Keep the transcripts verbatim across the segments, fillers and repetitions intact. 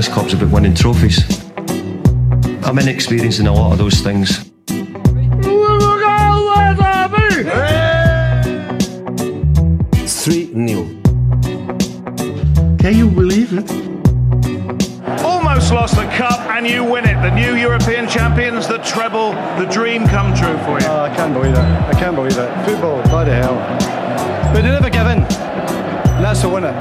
this club's about winning trophies. I'm inexperienced in a lot of those things. three nil. Can you believe it? Almost lost the cup and you win it. The new European champions, the treble, the dream come true for you. Oh, I can't believe it. I can't believe it. Football, bloody hell. But they never give in. And that's the winner.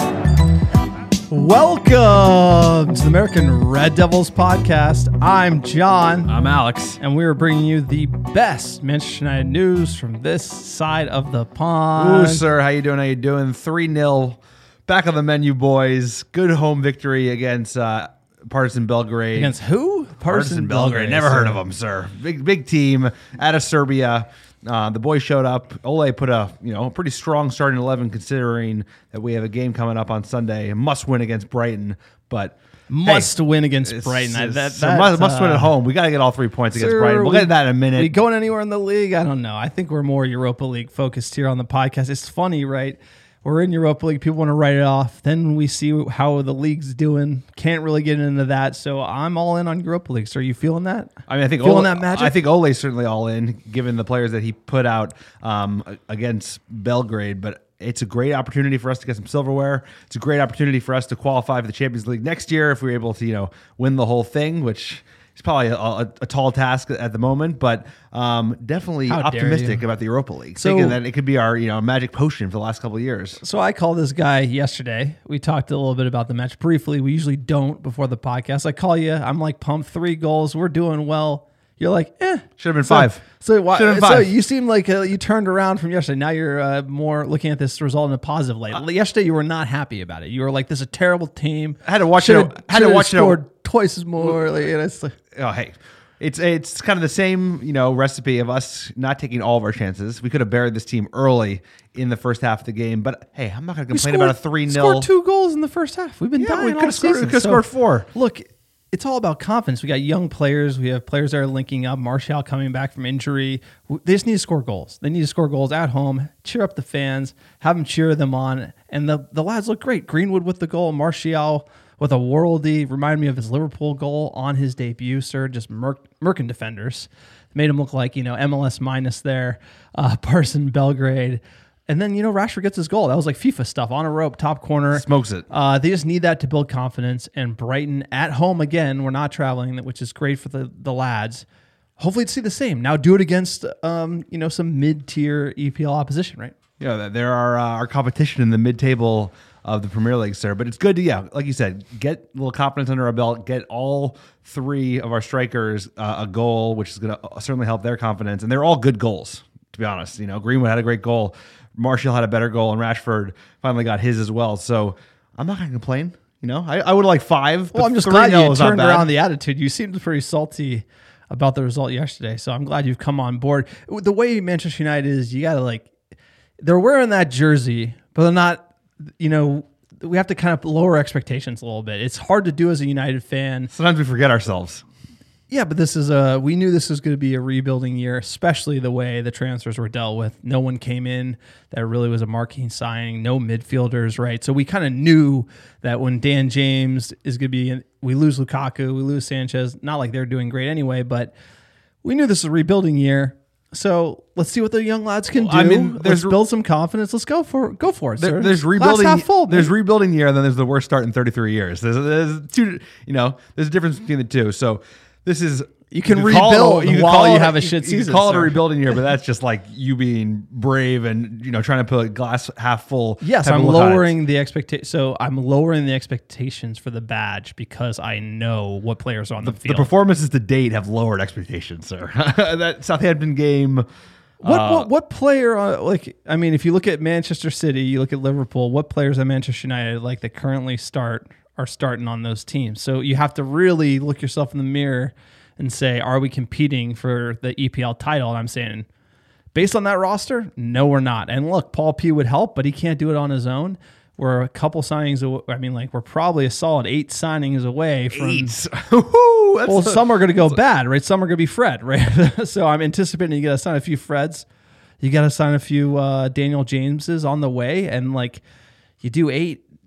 Welcome to the American Red Devils podcast. I'm John. I'm Alex. And we are bringing you the best Manchester United news from this side of the pond. Ooh, sir. How you doing? How you doing? three nil. Back on the menu, boys. Good home victory against uh, Partizan Belgrade. Against who? Partizan, Partizan Belgrade. Belgrade. Never sir. heard of them, sir. Big big team out of Serbia. Uh, the boys showed up. Ole put a you know a pretty strong starting eleven, considering that we have a game coming up on Sunday. A must win against Brighton, but must hey, win against it's, Brighton. It's, that, it's that, a must, must uh, win at home. We got to get all three points against sir, Brighton. We'll we, get to that in a minute. We going anywhere in the league? I don't know. I think we're more Europa League focused here on the podcast. It's funny, right? We're in Europa League. People want to write it off. Then we see how the league's doing. Can't really get into that. So I'm all in on Europa League. So are you feeling that? I mean, I think feeling Ole, that magic. I think Ole's certainly all in, given the players that he put out um, against Belgrade. But it's a great opportunity for us to get some silverware. It's a great opportunity for us to qualify for the Champions League next year if we're able to, you know, win the whole thing, which is probably a, a, a tall task at the moment, but um, definitely How dare optimistic you. about the Europa League, So- thinking that it could be our, you know, magic potion for the last couple of years. So I called this guy yesterday. We talked a little bit about the match briefly. We usually don't before the podcast. I call you. I'm like pumped. Three goals. We're doing well. You're like, eh. Should have been So- five. So why? Should have been So five. you seem like uh, you turned around from yesterday. Now you're uh, more looking at this result in a positive light. Uh, yesterday you were not happy about it. You were like, "This is a terrible team." I had to watch Should've- it. I had to should've watch it. Scored twice as more. Like, you know, it's like, Oh, hey. It's it's kind of the same, you know, recipe of us not taking all of our chances. We could have buried this team early in the first half of the game, but hey, I'm not going to we complain scored- about a three nil. Scored two goals in the first half. We've been Yeah, dying we all could've scored- season. we could've So, scored four. Look, it's all about confidence. We got young players. We have players that are linking up. Martial coming back from injury. They just need to score goals. They need to score goals at home. Cheer up the fans. Have them cheer them on. And the, the lads look great. Greenwood with the goal. Martial with a worldie. Remind me of his Liverpool goal on his debut, sir. Just murk, murking defenders. Made him look like, you know, M L S minus there. Uh, Partizan Belgrade. And then, you know, Rashford gets his goal. That was like FIFA stuff on a rope, top corner. Smokes it. Uh, they just need that to build confidence. And Brighton at home again. We're not traveling, which is great for the, the lads. Hopefully, to see the same. Now, do it against um, you know some mid tier E P L opposition, right? Yeah, there are uh, our competition in the mid table of the Premier League, sir. But it's good to, yeah, like you said, get a little confidence under our belt, get all three of our strikers uh, a goal, which is going to certainly help their confidence. And they're all good goals, to be honest. You know, Greenwood had a great goal. Martial had a better goal, and Rashford finally got his as well. So I'm not going to complain. You know, I, I would like five. Well, I'm just glad you turned around the attitude. You seemed pretty salty about the result yesterday, so I'm glad you've come on board. The way Manchester United is, you got to like, they're wearing that jersey, but they're not, you know, we have to kind of lower expectations a little bit. It's hard to do as a United fan. Sometimes we forget ourselves. Yeah, but this is a, we knew this was going to be a rebuilding year, especially the way the transfers were dealt with. No one came in that really was a marquee signing, no midfielders, right? So we kind of knew that when Dan James is going to be, in, we lose Lukaku, we lose Sanchez, not like they're doing great anyway, but we knew this was a rebuilding year. So let's see what the young lads can do. I mean, let's there's- build some confidence. Let's go for go for it, There, sir. there's Glass rebuilding. half full, there's man. rebuilding year, and then there's the worst start in thirty-three years. There's, there's two. You know, there's a difference between the two. So this is You can could call it a- rebuild could while call you it- have a shit You season, could call it a sir. rebuilding year, but that's just like you being brave and you know trying to put a glass half full. Yes, type of I'm look on it. lowering the expectation. So I'm lowering the expectations for the badge because I know what players are on the, The field. performances to date have lowered expectations, sir. That Southampton game. what, uh, what what player? Uh, like I mean, if you look at Manchester City, you look at Liverpool. What players at Manchester United like that currently start are starting on those teams? So you have to really look yourself in the mirror and say, are we competing for the E P L title? And I'm saying, based on that roster, no, we're not. And look, Paul P would help, but he can't do it on his own. We're a couple signings away. I mean, like, we're probably a solid eight signings away from. Eight. Ooh, that's Well, a- some are going to go bad, right? Some are going to be Fred, right? So I'm anticipating you got to sign a few Freds. You got to sign a few uh, Daniel Jameses on the way. And, like, you do eight,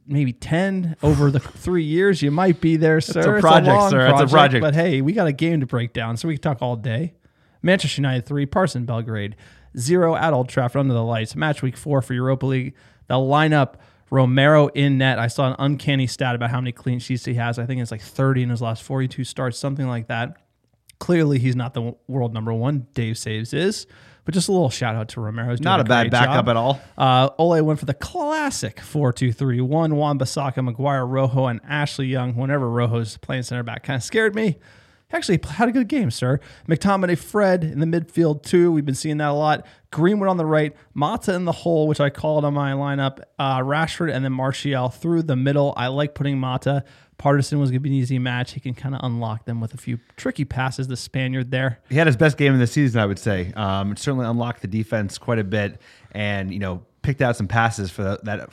maybe ten over the three years. You might be there, sir. a project, long sir. It's a project. But hey, we got a game to break down, so we can talk all day. Manchester United three, Parson Belgrade zero at Old Trafford under the lights. Match week four for Europa League. The lineup, Romero in net. I saw an uncanny stat about how many clean sheets he has. I think it's like thirty in his last forty-two starts, something like that. Clearly, he's not the world number one. Dave Saves is. But just a little shout out to Romero. He's Not a, a bad backup job. at all. Uh, Ole went for the classic four two three one. Wan-Bissaka, Maguire, Rojo, and Ashley Young. Whenever Rojo's playing center back, kind of scared me. Actually had a good game, sir. McTominay, Fred in the midfield too. We've been seeing that a lot. Greenwood on the right, Mata in the hole, which I called on my lineup. Uh, Rashford and then Martial through the middle. I like putting Mata. Partisan was going to be an easy match. He can kind of unlock them with a few tricky passes, the Spaniard there. He had his best game of the season, I would say. Um, it certainly unlocked the defense quite a bit and, you know, picked out some passes for the, that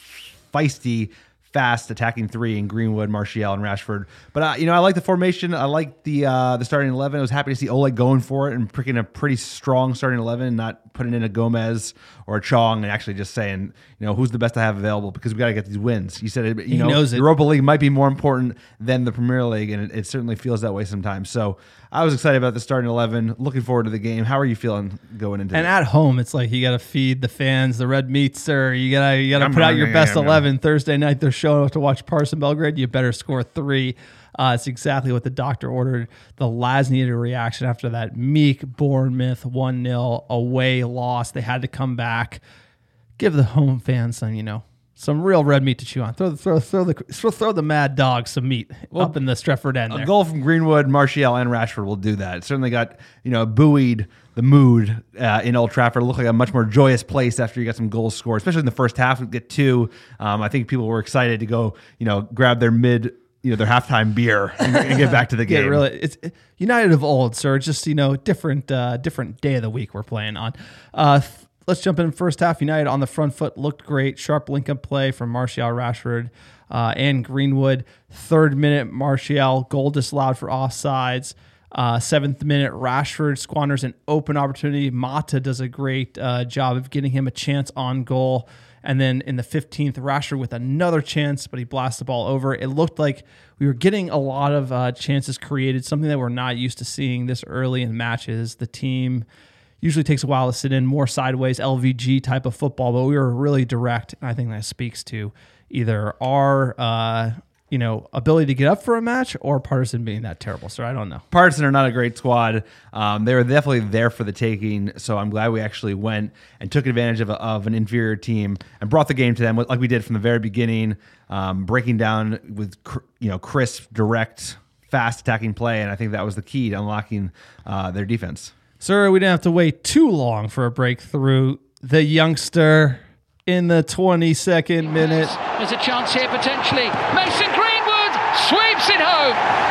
feisty, fast attacking three in Greenwood, Martial, and Rashford. But, uh, you know, I like the formation. I like the uh, the starting eleven. I was happy to see Ole going for it and picking a pretty strong starting eleven, not putting in a Gomez or a Chong and actually just saying, you know, who's the best I have available because we got to get these wins. You said, it, you He know, knows it. Europa League might be more important than the Premier League, and it, it certainly feels that way sometimes. So I was excited about the starting eleven. Looking forward to the game. How are you feeling going into it? And at home, it's like you got to feed the fans the red meat, sir. You gotta you gotta Yum, put out yum, your yum, best yum, yum. eleven Thursday night. They're showing up to watch Parson Belgrade. You better score three. Uh, it's exactly what the doctor ordered. The lads needed a reaction after that meek Bournemouth one nil away loss. They had to come back. Give the home fans some, you know, some real red meat to chew on. Throw the throw throw the throw, throw the mad dog some meat Well, up in the Stretford end A there. goal from Greenwood, Martial, and Rashford will do that. It certainly got, you know, buoyed the mood uh, in Old Trafford. It looked like a much more joyous place after you got some goals scored, especially in the first half. We get two. Um, I think people were excited to go, you know, grab their mid, you know, their halftime beer and, and get back to the Yeah, game. really. It's United of old, sir. Just, you know, different uh, different day of the week we're playing on. Uh, th- let's jump in first half. United on the front foot looked great. Sharp link-up play from Martial, Rashford, uh, and Greenwood. Third minute, Martial, goal disallowed for offsides. Uh, seventh minute, Rashford squanders an open opportunity. Mata does a great uh, job of getting him a chance on goal. And then in the fifteenth, Rashford with another chance, but he blasts the ball over. It looked like we were getting a lot of uh, chances created, something that we're not used to seeing this early in matches. The team usually takes a while to sit in, more sideways, L V G type of football, but we were really direct. And I think that speaks to either our uh, you know, ability to get up for a match or Partisan being that terrible. So I don't know. Partisan are not a great squad. Um, they were definitely there for the taking, so I'm glad we actually went and took advantage of, a, of an inferior team and brought the game to them like we did from the very beginning, um, breaking down with cr- you know crisp, direct, fast attacking play, and I think that was the key to unlocking uh, their defense. Sir, we didn't have to wait too long for a breakthrough. The youngster in the twenty-second minute. There's a chance here potentially. Mason Greenwood sweeps it home.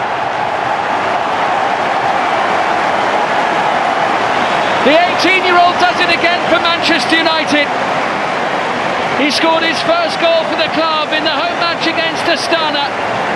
The eighteen-year-old does it again for Manchester United. He scored his first goal for the club in the home match against Astana.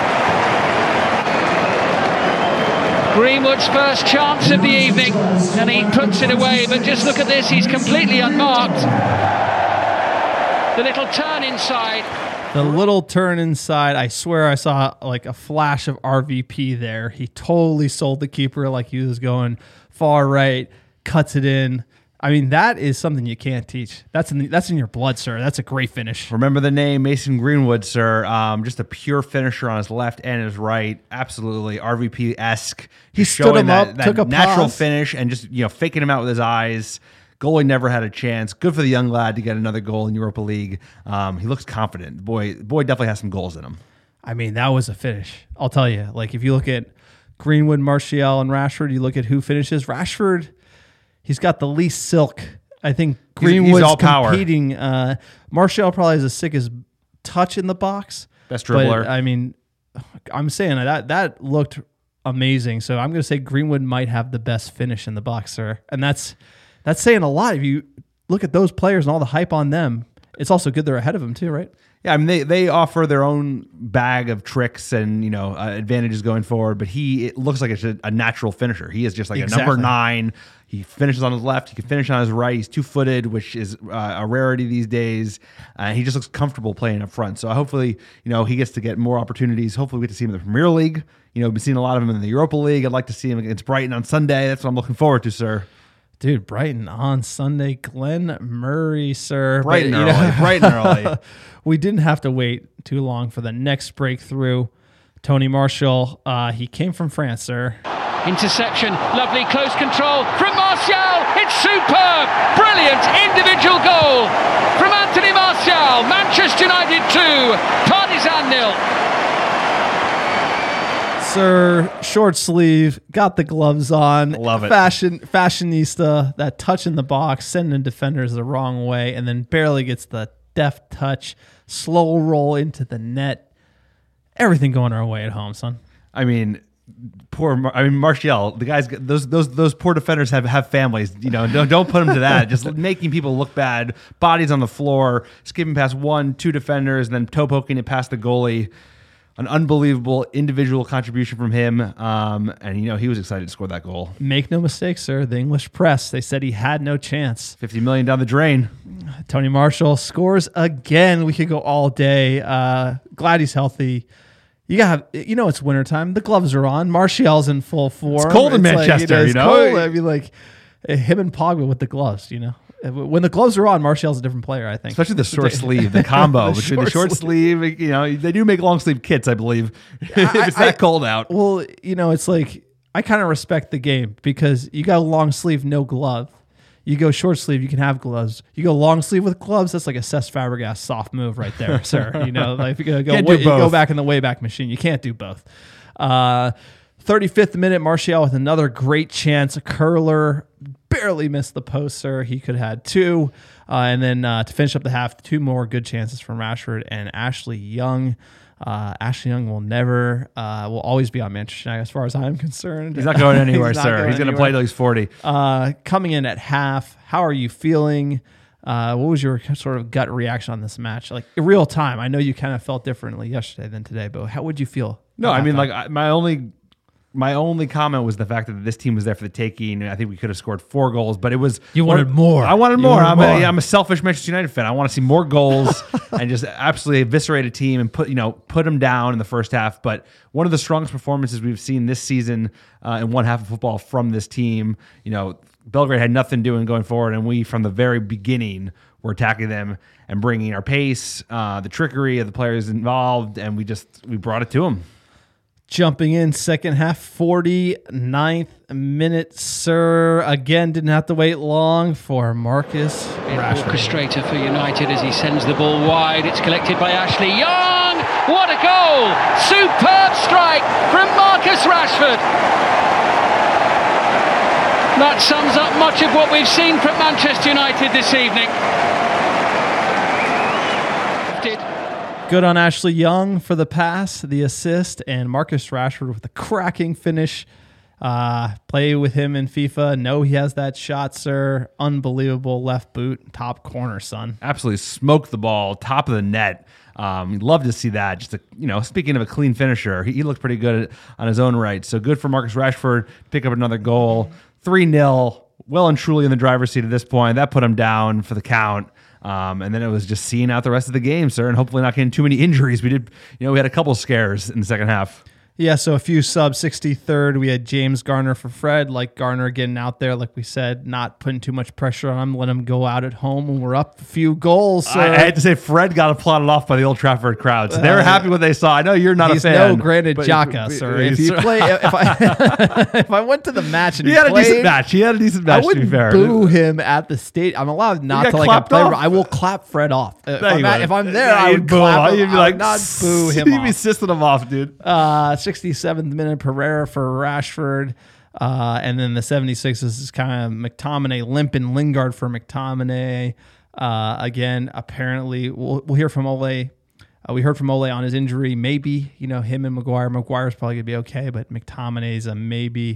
Greenwood's first chance of the evening, and he puts it away. But just look at this, he's completely unmarked. The little turn inside. The little turn inside, I swear I saw like a flash of R V P there. He totally sold the keeper like he was going far right, cuts it in. I mean, that is something you can't teach. That's in the, that's in your blood, sir. That's a great finish. Remember the name Mason Greenwood, sir. Um, just a pure finisher on his left and his right. Absolutely R V P-esque. He Just stood showing him that, up, that took a natural pause. finish and just, you know, faking him out with his eyes. Goalie never had a chance. Good for the young lad to get another goal in Europa League. Um, he looks confident. Boy, boy definitely has some goals in him. I mean, that was a finish. I'll tell you. Like, if you look at Greenwood, Martial, and Rashford, you look at who finishes. Rashford, he's got the least silk. I think He's- he's Greenwood's all power. competing. Uh, Martial probably has the sickest touch in the box. Best dribbler. But, I mean, I'm saying that that looked amazing. So I'm going to say Greenwood might have the best finish in the box, sir. And that's that's saying a lot. If you look at those players and all the hype on them, it's also good they're ahead of him too, right? Yeah, I mean they they offer their own bag of tricks and you know uh, advantages going forward, but he it looks like it's a, a natural finisher. He is just like Exactly. a number nine. He finishes on his left. He can finish on his right. He's two footed, which is uh, a rarity these days. Uh, he just looks comfortable playing up front. So hopefully, you know, he gets to get more opportunities. Hopefully, we get to see him in the Premier League. You know, we've been seeing a lot of him in the Europa League. I'd like to see him against Brighton on Sunday. That's what I'm looking forward to, sir. Dude, Brighton on Sunday. Glenn Murray, sir. Brighton But, you early. know, Brighton early. we didn't have to wait too long for the next breakthrough. Tony Martial, uh, he came from France, sir. Interception, lovely close control from Martial. It's superb, brilliant individual goal from Anthony Martial. Manchester United two, Partizan nil. Sir, short sleeve, got the gloves on. Love it. Fashion, fashionista, that touch in the box, sending defenders the wrong way, and then barely gets the deft touch, slow roll into the net. Everything going our way at home, son. I mean, poor. Mar- I mean, Martial. The guys. Those those those poor defenders have, have families. You know, don't don't put them to that. Just making people look bad. Bodies on the floor, skipping past one, two defenders, and then toe poking it past the goalie. An unbelievable individual contribution from him, um, and you know he was excited to score that goal. Make no mistake, sir. The English press, they said he had no chance. Fifty million down the drain. Tony Martial scores again. We could go all day. Uh, glad he's healthy. You got, you know, it's wintertime. The gloves are on. Martial's in full form. It's cold in like, Manchester, it's you know? cold. I mean, like uh, him and Pogba with the gloves. You know, when the gloves are on, Martial's a different player. I think, Especially the short sleeve, the combo The between the short short sleeve. You know, they do make long sleeve kits, I believe. if it's that I- cold out. Well, you know, it's like I kind of respect the game because you got a long sleeve, no glove. You go short sleeve, you can have gloves. You go long sleeve with gloves, that's like a Cesc Fabregas soft move right there, sir. You know, like if you're gonna go, Can't do way, you go both. back in the Wayback Machine. You can't do both. Uh, thirty-fifth minute, Martial with another great chance. A curler, barely missed the post, sir. He could have had two. Uh, and then uh, to finish up the half, two more good chances from Rashford and Ashley Young. Uh, Ashley Young will never, uh, will always be on Manchester United as far as I'm concerned. He's not going anywhere, He's not sir. going He's going to anywhere. play till he's forty. Uh, coming in at half, how are you feeling? Uh, what was your sort of gut reaction on this match? Like in real time, I know you kind of felt differently yesterday than today, but how would you feel? No, at I mean, halftime? like I- my only my only comment was the fact that this team was there for the taking. I think we could have scored four goals, but it was You wanted more. I wanted You more. wanted I'm, more. A, I'm a selfish Manchester United fan. I want to see more goals and just absolutely eviscerate a team and put you know put them down in the first half. But one of the strongest performances we've seen this season uh, in one half of football from this team. You know, Belgrade had nothing doing going forward, and we from the very beginning were attacking them and bringing our pace, uh, the trickery of the players involved, and we just we brought it to them. Jumping in second half, forty-ninth minute, sir. Again, didn't have to wait long for Marcus Rashford. Orchestrator for United as he sends the ball wide. It's collected by Ashley Young. What a goal! Superb strike from Marcus Rashford. That sums up much of what we've seen from Manchester United this evening. Did Good on Ashley Young for the pass, the assist, and Marcus Rashford with a cracking finish. Uh, play with him in FIFA. Know he has that shot, sir. Unbelievable left boot, top corner, son. Absolutely smoked the ball, top of the net. Um, we'd love to see that. Just a, you know, speaking of a clean finisher, he, he looked pretty good on his own right. So good for Marcus Rashford to pick up another goal. three nil, well and truly in the driver's seat at this point. That put him down for the count. Um, and then it was just seeing out the rest of the game, sir, and hopefully not getting too many injuries. We did, you know, we had a couple scares in the second half. Yeah, so a few subs. sixty-third, we had James Garner for Fred. Like Garner getting out there, like we said, not putting too much pressure on him. Let him go out at home when we're up a few goals. Sir. I, I had to say, Fred got applauded off by the Old Trafford crowd. So they were happy what they saw. I know you're not He's a fan. no Granit but- Xhaka, sir. If he's- you play, if I if I went to the match and he he, had a played, decent match. He had a decent I match, to wouldn't be fair. boo him at the state. I'm allowed not got to like a clapped player. off? I will clap Fred off. If, No, I'm, you at- wouldn't. if I'm there, Yeah, I you'd would boo clap him. him. You'd be I like, would not boo him You'd be off. assisting him off, dude. Uh, sixty-seventh minute, Pereira for Rashford. Uh, and then the seventy-sixth is kind of McTominay limping, Lingard for McTominay. Uh, again, apparently, we'll, we'll hear from Ole. Uh, we heard from Ole on his injury. Maybe, you know, him and Maguire. Maguire's probably going to be okay, but McTominay's a maybe.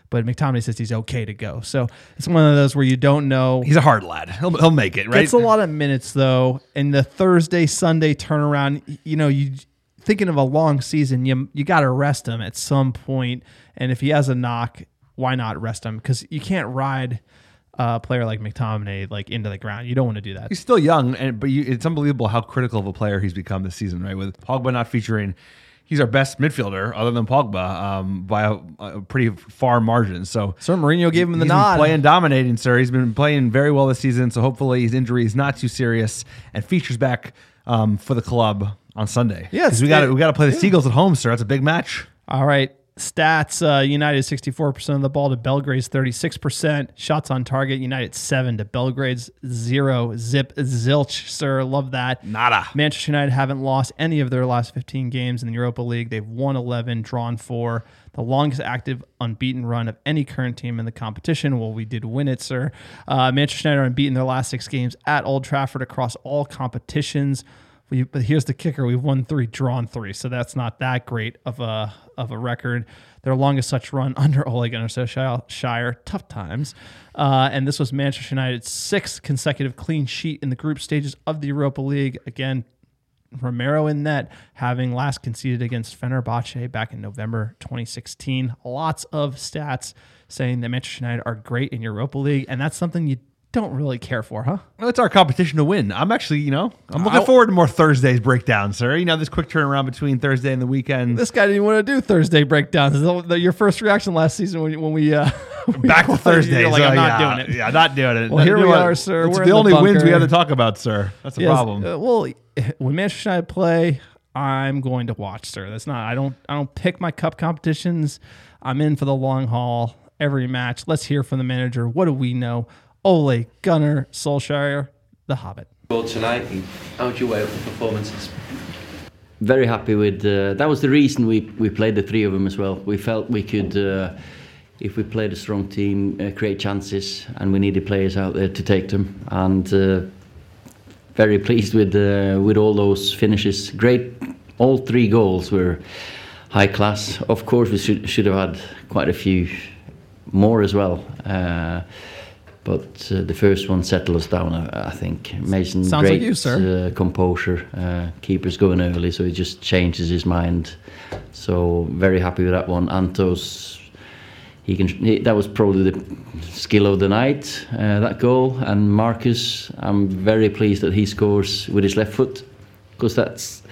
but McTominay says he's okay to go. So it's one of those where you don't know. He's a hard lad. He'll, he'll make it, right? Gets a lot of minutes, though. In the Thursday, Sunday turnaround, you know, you thinking of a long season, you you got to rest him at some point. And if he has a knock, why not rest him? Because you can't ride a player like McTominay like into the ground. You don't want to do that. He's still young, and but you, it's unbelievable how critical of a player he's become this season, right? With Pogba not featuring, he's our best midfielder other than Pogba um, by a, a pretty far margin. So, Sir Mourinho gave him the he's nod. Been playing dominating, sir. He's been playing very well this season. So hopefully his injury is not too serious and features back um, for the club on Sunday. Yes, 'Cause we got it- we got to play the yeah. Seagulls at home, sir. That's a big match. All right. Stats, uh, United sixty-four percent of the ball to Belgrade's thirty-six percent. Shots on target, United seven to Belgrade's zero. Zip zilch, sir. Love that. Nada. Manchester United haven't lost any of their last fifteen games in the Europa League. They've won eleven, drawn four. The longest active unbeaten run of any current team in the competition. Well, we did win it, sir. Uh, Manchester United are unbeaten their last six games at Old Trafford across all competitions. We, but here's the kicker: we've won three, drawn three, so that's not that great of a of a record. Their longest such run under Ole Gunnar Solskjaer, tough times, uh, and this was Manchester United's sixth consecutive clean sheet in the group stages of the Europa League. Again, Romero in net, having last conceded against Fenerbahce back in November twenty sixteen. Lots of stats saying that Manchester United are great in Europa League, and that's something you don't really care for, huh? Well, it's our competition to win. I'm actually, you know, I'm looking I'll- forward to more Thursdays breakdown, sir. You know, this quick turnaround between Thursday and the weekend. This guy didn't want to do Thursday breakdowns. The- the- Your first reaction last season when, when we uh, Back to Thursdays. You're like, I'm Oh, not yeah, doing it. Yeah, not doing it. Well, here You know we what? are, sir. It's We're the in the only wins we bunker. have to talk about, sir. That's a Yes, problem. uh, well, when Manchester United play, I'm going to watch, sir. That's not. I don't. I don't pick my cup competitions. I'm in for the long haul. Every match. Let's hear from the manager. What do we know? Ole Gunnar Solskjaer, the Hobbit. Well, tonight, how do you weigh up the performances? Very happy with uh, that. Was the reason we we played the three of them as well. We felt we could, uh, if we played a strong team, uh, create chances, and we needed players out there to take them. And uh, very pleased with uh, with all those finishes. Great, all three goals were high class. Of course, we should should have had quite a few more as well. Uh, But uh, the first one settled us down, I, I think. Mason, Sounds great like you, sir. Uh, composure. Uh, keeper's going early, so he just changes his mind. So very happy with that one. Antos, he can. He, that was probably the skill of the night. Uh, that goal. And Marcus, I'm very pleased that he scores with his left foot, because that's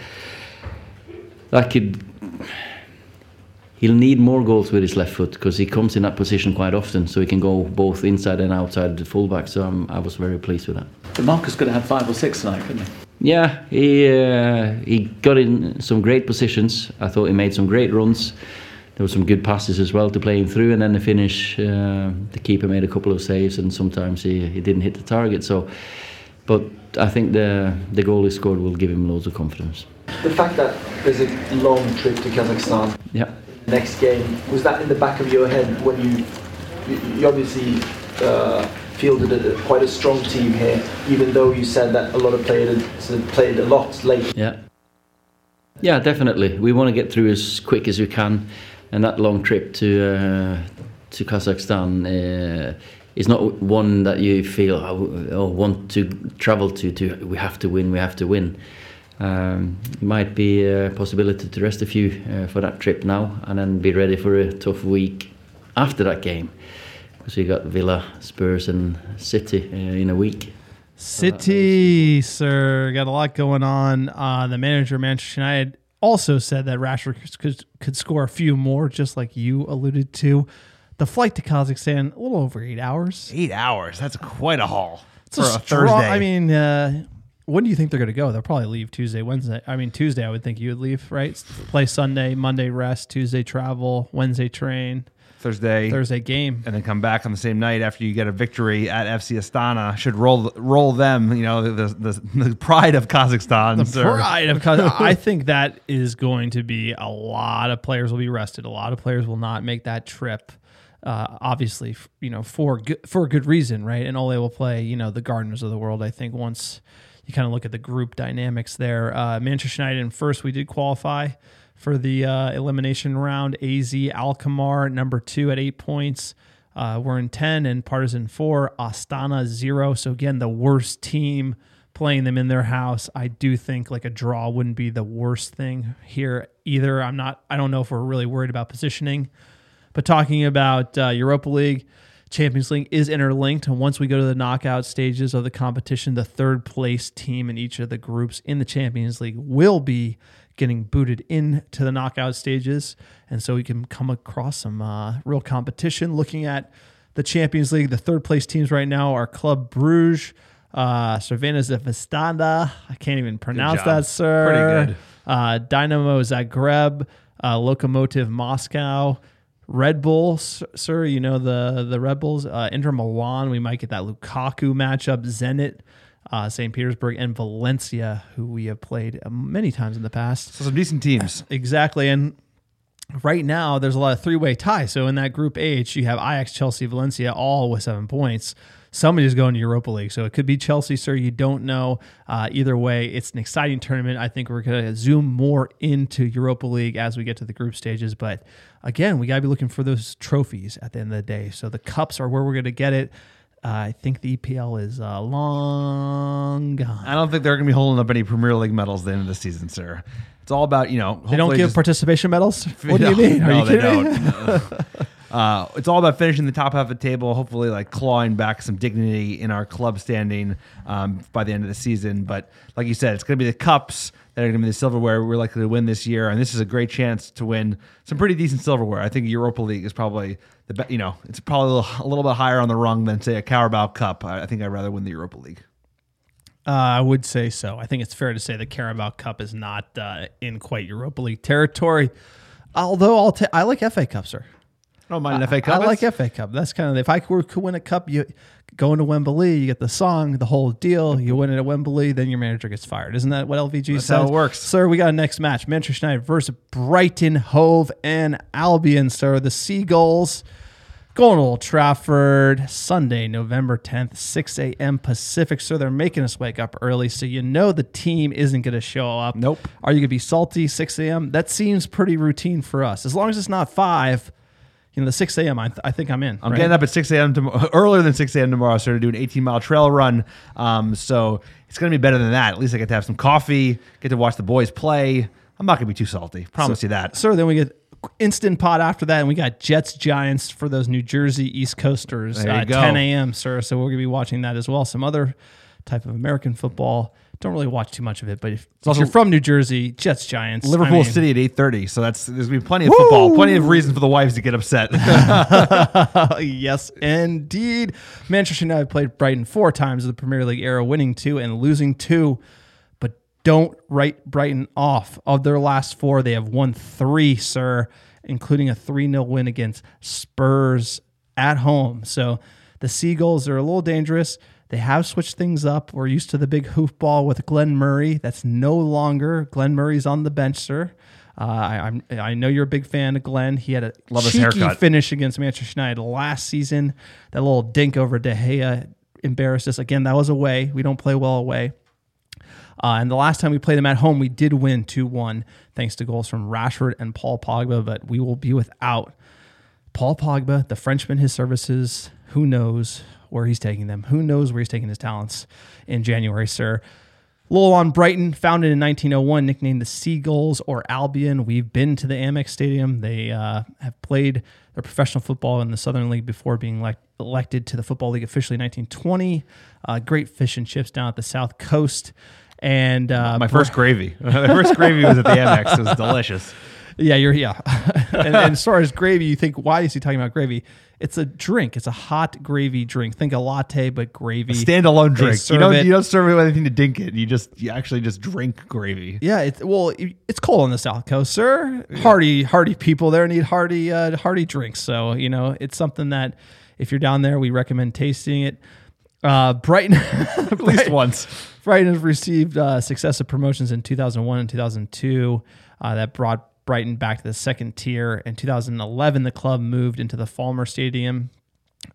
that could. He'll need more goals with his left foot, because he comes in that position quite often, so he can go both inside and outside the fullback. So I'm, I was very pleased with that. But Marcus could have had five or six tonight, couldn't he? Yeah, he uh, he got in some great positions. I thought he made some great runs. There were some good passes as well to play him through, and then the finish, uh, the keeper made a couple of saves, and sometimes he, he didn't hit the target. So, but I think the the goal he scored will give him loads of confidence. The fact that there's a long trip to Kazakhstan, Yeah. next game, was that in the back of your head when you you, you obviously uh, fielded a, quite a strong team here, even though you said that a lot of players had played a lot late? Yeah. Yeah, definitely. We want to get through as quick as we can, and that long trip to uh, to Kazakhstan uh, is not one that you feel oh, oh, want to travel to. To we have to win. We have to win. Um, might be a possibility to rest a few uh, for that trip now, and then be ready for a tough week after that game, because we got Villa, Spurs, and City uh, in a week. City, sir, got a lot going on. Uh, the manager of Manchester United also said that Rashford could, could score a few more, just like you alluded to. The flight to Kazakhstan, a little over eight hours. Eight hours. That's quite a haul It's for a, strong- Thursday. I mean, uh, when do you think they're going to go? They'll probably leave Tuesday, Wednesday. I mean, Tuesday, I would think you would leave, right? Play Sunday, Monday rest, Tuesday travel, Wednesday train, Thursday, Thursday game. and then come back on the same night after you get a victory at F C Astana. Should roll roll them. You know, the the, the pride of Kazakhstan. The sir. pride of Kaz- I think that is going to be a lot of players will be rested. A lot of players will not make that trip. Uh, obviously, f- you know, for good, for a good reason, right? And Ole will play, you know, the Gardeners of the world. I think once you kind of look at the group dynamics there, uh, Manchester United in first, we did qualify for the uh, elimination round. A Z Alkmaar, number two at eight points. Uh, we're in ten, and Partizan four, Astana zero. So again, the worst team playing them in their house. I do think like a draw wouldn't be the worst thing here either. I'm not, I don't know if we're really worried about positioning, but talking about uh, Europa League, Champions League is interlinked. And once we go to the knockout stages of the competition, the third place team in each of the groups in the Champions League will be getting booted into the knockout stages. And so we can come across some uh, real competition. Looking at the Champions League, the third place teams right now are Club Brugge, uh, Cervena Zvezda, I can't even pronounce that, sir. Pretty good. Uh, Dynamo Zagreb, uh, Lokomotiv Moscow, Red Bull, sir, you know the, the Red Bulls, uh, Inter Milan, we might get that Lukaku matchup, Zenit, Uh, Saint Petersburg, and Valencia, who we have played uh, many times in the past. So some decent teams. Exactly. And right now, there's a lot of three-way ties. So in that Group H, you have Ajax, Chelsea, Valencia, all with seven points. Somebody's going to Europa League. So it could be Chelsea, sir. You don't know. Uh, either way, it's an exciting tournament. I think we're going to zoom more into Europa League as we get to the group stages. But again, we got to be looking for those trophies at the end of the day. So the cups are where we're going to get it. Uh, I think the E P L is uh, long gone. I don't think they're going to be holding up any Premier League medals at the end of the season, sir. It's all about, you know... They don't give just, participation medals? What no, do you mean? Are no, you they kidding? don't. uh, it's all about finishing the top half of the table, hopefully like clawing back some dignity in our club standing um, by the end of the season. But like you said, it's going to be the cups that are going to be the silverware we're likely to win this year, and this is a great chance to win some pretty decent silverware. I think Europa League is probably... The be, you know, it's probably a little, a little bit higher on the rung than, say, a Carabao Cup. I, I think I'd rather win the Europa League. Uh, I would say so. I think it's fair to say the Carabao Cup is not uh, in quite Europa League territory. Although I'll ta- I like F A Cup, sir. I don't mind an I, F A Cup. I like F A Cup. That's kind of, if I could win a cup, you go into Wembley, you get the song, the whole deal. You win it at Wembley, then your manager gets fired. Isn't that what L V G That's says? how it works. Sir, we got a next match. Manchester United versus Brighton, Hove, and Albion, sir. The Seagulls going to Old Trafford, Sunday, November tenth, six a.m. Pacific. So they're making us wake up early, so you know the team isn't going to show up. Nope. Are you going to be salty, six a.m.? That seems pretty routine for us. As long as it's not five, you know, the six a.m., I, th- I think I'm in. I'm right? getting up at six a.m. Tom- earlier than six a.m. tomorrow, so to do an eighteen-mile trail run. Um, so it's going to be better than that. At least I get to have some coffee, get to watch the boys play. I'm not going to be too salty. Promise so, you that. Sir, then we get instant pot after that, and we got Jets Giants for those New Jersey East Coasters. There you uh, go. ten a.m., sir. So we're going to be watching that as well. Some other type of American football. Don't really watch too much of it, but if, if also you're from New Jersey, Jets Giants. Liverpool I mean, City at eight thirty, so that's there's going to be plenty of football, plenty of reason for the wives to get upset. Yes, indeed. Manchester United played Brighton four times in the Premier League era, winning two and losing two. But don't write Brighton off. Of their last four, they have won three, sir, including a three nil win against Spurs at home. So the Seagulls are a little dangerous. They have switched things up. We're used to the big hoofball with Glenn Murray. That's no longer. Glenn Murray's on the bench, sir. Uh, I, I'm, I know you're a big fan of Glenn. He had a Love his cheeky haircut. finish against Manchester United last season. That little dink over De Gea embarrassed us. Again, that was away. We don't play well away. Uh, and the last time we played them at home, we did win two one thanks to goals from Rashford and Paul Pogba, but we will be without Paul Pogba, the Frenchman, his services. Who knows where he's taking them? Who knows where he's taking his talents in January, sir? Little on Brighton, founded in nineteen oh one, nicknamed the Seagulls or Albion. We've been to the Amex Stadium. They uh, have played their professional football in the Southern League before being elect- elected to the Football League officially in nineteen twenty. Uh, great fish and chips down at the South Coast. And uh, My first gravy. My first gravy was at the Amex. It was delicious. Yeah, you're yeah. and, and as far as gravy, you think, why is he talking about gravy? It's a drink. It's a hot gravy drink. Think a latte, but gravy. A standalone They drink. You serve don't it- you don't serve it with anything to dink it. You just you actually just drink gravy. Yeah, it's well, it's cold on the South Coast, sir. Hearty, hearty people there need hearty, uh, hearty drinks. So you know, it's something that if you're down there, we recommend tasting it. Uh, Brighton, At least once. Brighton has received uh, successive promotions in two thousand one and two thousand two uh, that brought Brighton back to the second tier. In two thousand eleven, the club moved into the Falmer Stadium.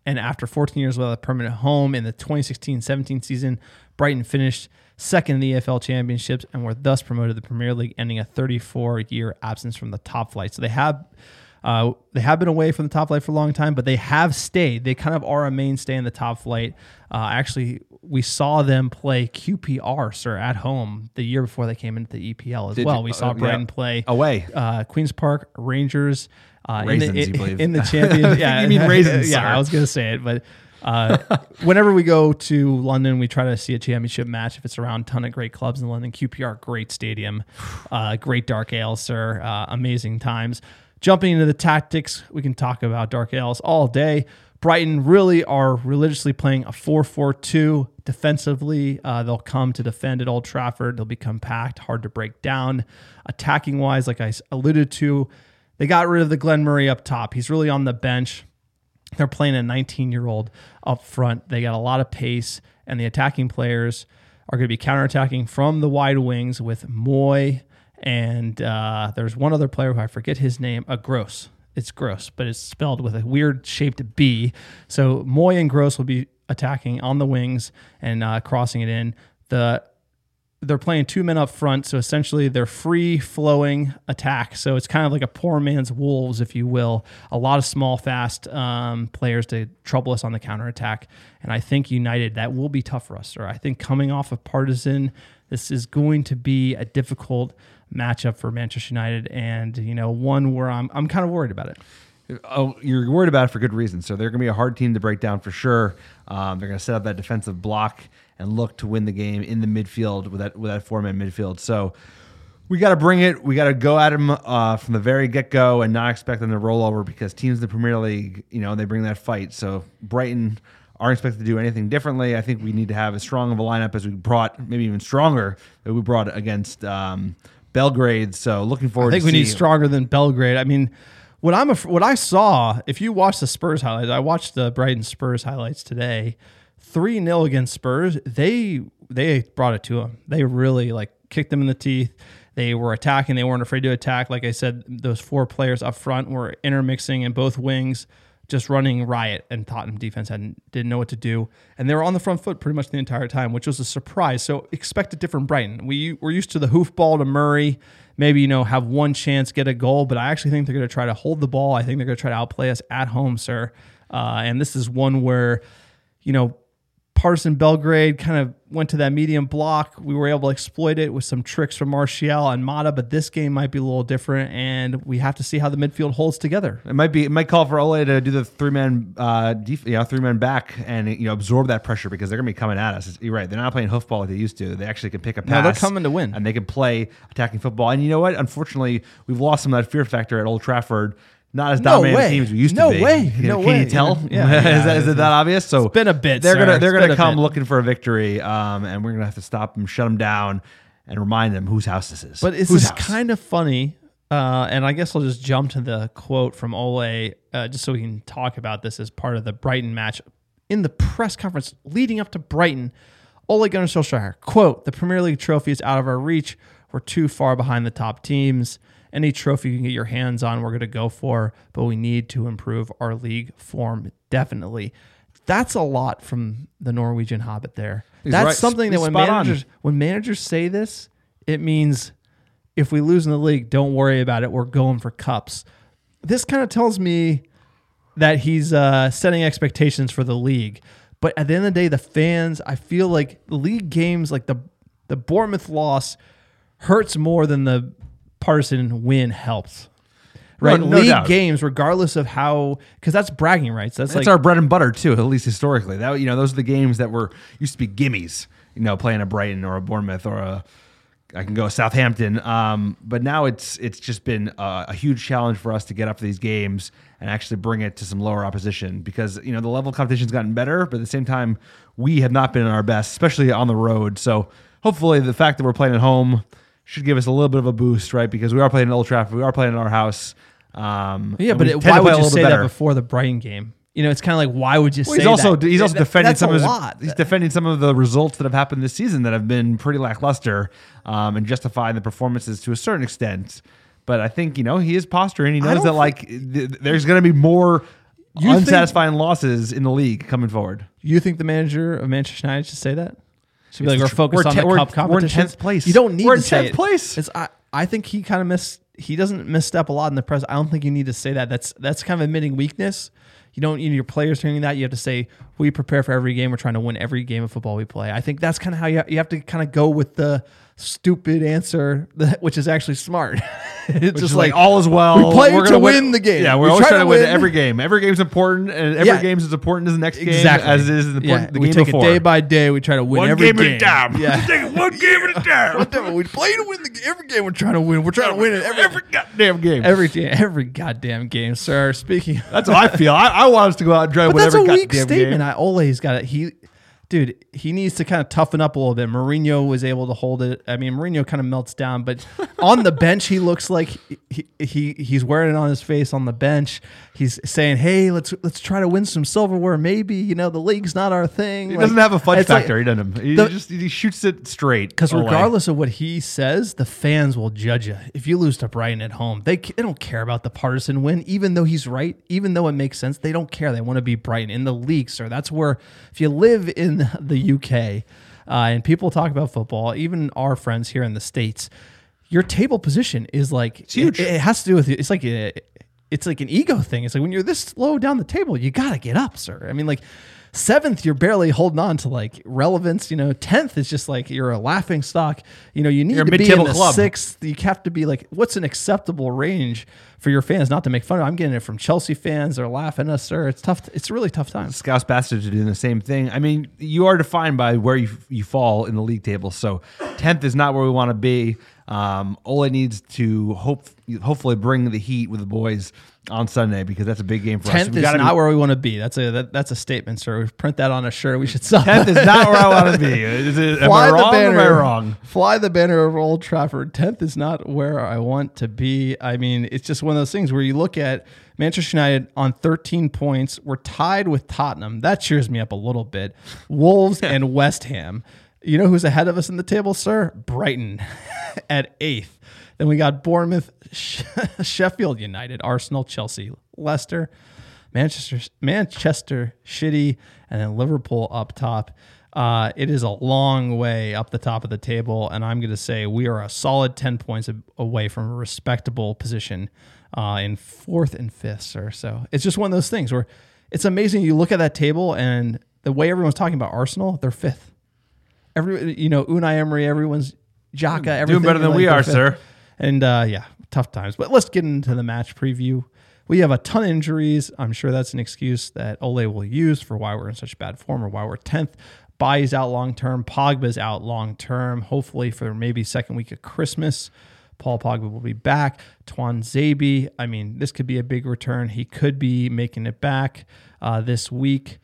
And after fourteen years without a permanent home in the twenty sixteen seventeen season, Brighton finished second in the E F L Championships and were thus promoted to the Premier League, ending a thirty-four year absence from the top flight. So they have uh, they have been away from the top flight for a long time, but they have stayed. They kind of are a mainstay in the top flight. Uh, actually, we saw them play Q P R, sir, at home the year before they came into the E P L as Did well. you? We saw Uh, Brighton yeah. play Away. uh, Queen's Park Rangers. Uh, Raisins, in the, you believe. in the champion, yeah, You mean raisins, yeah. sir. I was gonna say it, but uh, whenever we go to London, we try to see a championship match. If it's around a ton of great clubs in London, Q P R, great stadium, uh, great dark ale, sir, uh, amazing times. Jumping into the tactics, we can talk about dark ales all day. Brighton really are religiously playing a four four two defensively. Uh, they'll come to defend at Old Trafford. They'll be compact, hard to break down. Attacking wise, like I alluded to, they got rid of the Glenn Murray up top. He's really on the bench. They're playing a nineteen-year-old up front. They got a lot of pace, and the attacking players are going to be counterattacking from the wide wings with Moy, and uh, there's one other player who I forget his name, uh, Gross. It's Gross, but it's spelled with a weird-shaped B. So Moy and Gross will be attacking on the wings and uh, crossing it in. The They're playing two men up front, so essentially they're free-flowing attack. So it's kind of like a poor man's Wolves, if you will. A lot of small, fast um, players to trouble us on the counterattack. And I think United, that will be tough for us, sir. I think coming off of Partizan, this is going to be a difficult matchup for Manchester United, and you know, one where I'm I'm kind of worried about it. Oh, you're worried about it for good reason. So they're going to be a hard team to break down for sure. Um, they're going to set up that defensive block and look to win the game in the midfield with that with that four-man midfield. So we got to bring it. We got to go at them uh, from the very get-go and not expect them to roll over, because teams in the Premier League, you know, they bring that fight. So Brighton aren't expected to do anything differently. I think we need to have as strong of a lineup as we brought, maybe even stronger, that we brought against um, Belgrade. So looking forward to I think see. we need stronger than Belgrade. I mean, what I'm af- what I saw, if you watch the Spurs highlights, I watched the Brighton Spurs highlights today. three nil against Spurs. They they brought it to them. They really like kicked them in the teeth. They were attacking. They weren't afraid to attack. Like I said, those four players up front were intermixing in both wings, just running riot, and Tottenham defense hadn't didn't know what to do. And they were on the front foot pretty much the entire time, which was a surprise. So expect a different Brighton. We we're used to the hoofball to Murray, maybe, you know, have one chance, get a goal, but I actually think they're going to try to hold the ball. I think they're going to try to outplay us at home, sir. Uh, and this is one where, you know, Partizan Belgrade kind of went to that medium block. We were able to exploit it with some tricks from Martial and Mata, but this game might be a little different, and we have to see how the midfield holds together. It might be. It might call for Ole to do the three man, uh, def- you know, three man back, and you know, absorb that pressure, because they're going to be coming at us. You're right. They're not playing hoofball like they used to. They actually can pick a pass. No, they're coming to win, and they can play attacking football. And you know what? Unfortunately, we've lost some of that fear factor at Old Trafford. Not as dominant no a team as we used no to be. Way. Can, No can way. you tell? Yeah, yeah. is, that, is it that obvious? So it's been a bit. They're sir. gonna they're It's gonna come bit. looking for a victory, um, and we're gonna have to stop them, shut them down, and remind them whose house this is. But it's whose this house? kind of funny, uh, and I guess I'll just jump to the quote from Ole, uh, just so we can talk about this as part of the Brighton match. In the press conference leading up to Brighton, Ole Gunnar Solskjaer, quote, "The Premier League trophy is out of our reach. We're too far behind the top teams. Any trophy you can get your hands on, we're going to go for, but we need to improve our league form, definitely." That's a lot from the Norwegian Hobbit there. He's That's right. something that He's when spot on. managers when managers say this, it means if we lose in the league, don't worry about it. We're going for cups. This kind of tells me that he's uh, setting expectations for the league. But at the end of the day, the fans, I feel like league games, like the the Bournemouth loss, hurts more than the Partizan win helps. Right? No, no league doubt. games, regardless of how, because that's bragging rights. That's, That's like our bread and butter too, at least historically. That you know, those are the games that were used to be gimmies. You know, playing a Brighton or a Bournemouth or a I can go Southampton. Um, but now it's it's just been a, a huge challenge for us to get up for these games and actually bring it to some lower opposition, because you know the level of competition's gotten better, but at the same time we have not been at our best, especially on the road. So hopefully the fact that we're playing at home should give us a little bit of a boost, right? Because we are playing at Old Trafford, we are playing in our house. Um, yeah, and but we it, tend to why play a would you little say bit that better. before the Brighton game? You know, it's kind of like, why would you Well, say he's also that? he's also That- defending that's some a of his lot. he's defending some of the results that have happened this season that have been pretty lackluster, um, and justifying the performances to a certain extent. But I think you know he is posturing. He I knows don't that thi- like th- there's going to be more You think- unsatisfying losses in the league coming forward. You think the manager of Manchester United should say that? Should be It's like, we're tr- focused we're on te- the we're- cup we're in competition. tenth place. You don't need We're to in say tenth it. place. It's, I, I think he kind of miss. He doesn't misstep a lot in the press. I don't think you need to say that. That's that's kind of admitting weakness. You don't need your players hearing that. You have to say, we prepare for every game. We're trying to win every game of football we play. I think that's kind of how you have, you have to kind of go with the stupid answer, that, which is actually smart. It's Which just is like, all is well. we play We're to gonna win the game. Yeah, we're We always try trying to to win win. every game. Every game's important, and every Yeah. game's as important as the next game Exactly. as it is the, Yeah, the we game take before. it day by day. We try to win One every game game. at a time. Yeah. We take it one game at a time. Whatever. We play to win the every game. We're trying to win. We're trying to win it every Every goddamn game. every every goddamn game, sir. Speaking, That's how I feel. I, I want us to go out and try to but win that's a every weak goddamn statement. game. I, Ole's got it. He, dude, he needs to kind of toughen up a little bit. Mourinho was able to hold it. I mean, Mourinho kind of melts down, but on the bench, he looks like he, he he's wearing it on his face on the bench. He's saying, "Hey, let's let's try to win some silverware. Maybe, you know, the league's not our thing." He Like, doesn't have a fudge it's like- factor. he doesn't. He the- just he shoots it straight. Because Ole. regardless of what he says, the fans will judge you. If you lose to Brighton at home, they, they don't care about the partisan win, even though he's right, even though it makes sense. They don't care. They want to be Brighton in the league, sir. That's where, if you live in the U K uh, and people talk about football, even our friends here in the States, your table position is like, it's huge. It, it has to do with, it's like a, it's like an ego thing. It's like when you're this low down the table, you got to get up, sir. I mean, like, seventh, you're barely holding on to like relevance. You know, tenth is just like you're a laughing stock. You know, you need You're a to be in mid-table the club. sixth. You have to be like, what's an acceptable range for your fans? Not to make fun of. I'm getting it from Chelsea fans. They're laughing at us, sir. It's tough. It's a really tough time. Scouse Bastards are doing the same thing. I mean, you are defined by where you you fall in the league table. So tenth is not where we want to be. Um, Ole needs to hope hopefully bring the heat with the boys on Sunday because that's a big game for us. Tenth We is gotta not be- where we want to be. That's a that, that's a statement, sir. We print that on a shirt. We should sell. tenth is not where I want to be. Is it, am I wrong? Or am I wrong? Fly the banner over Old Trafford. tenth is not where I want to be. I mean, it's just one of those things where you look at Manchester United on thirteen points. We're tied with Tottenham. That cheers me up a little bit. Wolves and West Ham. You know who's ahead of us in the table, sir? Brighton at eighth. Then we got Bournemouth, Sheffield United, Arsenal, Chelsea, Leicester, Manchester, Manchester City, and then Liverpool up top. Uh, it is a long way up the top of the table, and I'm going to say we are a solid ten points away from a respectable position uh, in fourth and fifth, sir. So it's just one of those things where it's amazing. You look at that table, and the way everyone's talking about Arsenal, they're fifth. Every, you know, Unai Emery, everyone's Xhaka, everything. Doing better than like we they're are, fifth. sir. And uh, yeah, tough times. But let's get into the match preview. We have a ton of injuries. I'm sure that's an excuse that Ole will use for why we're in such bad form or why we're tenth. Bailly's out long term. Pogba's out long term. Hopefully for maybe second week of Christmas. Paul Pogba will be back. Tuan Zabi, I mean, this could be a big return. He could be making it back uh, this week.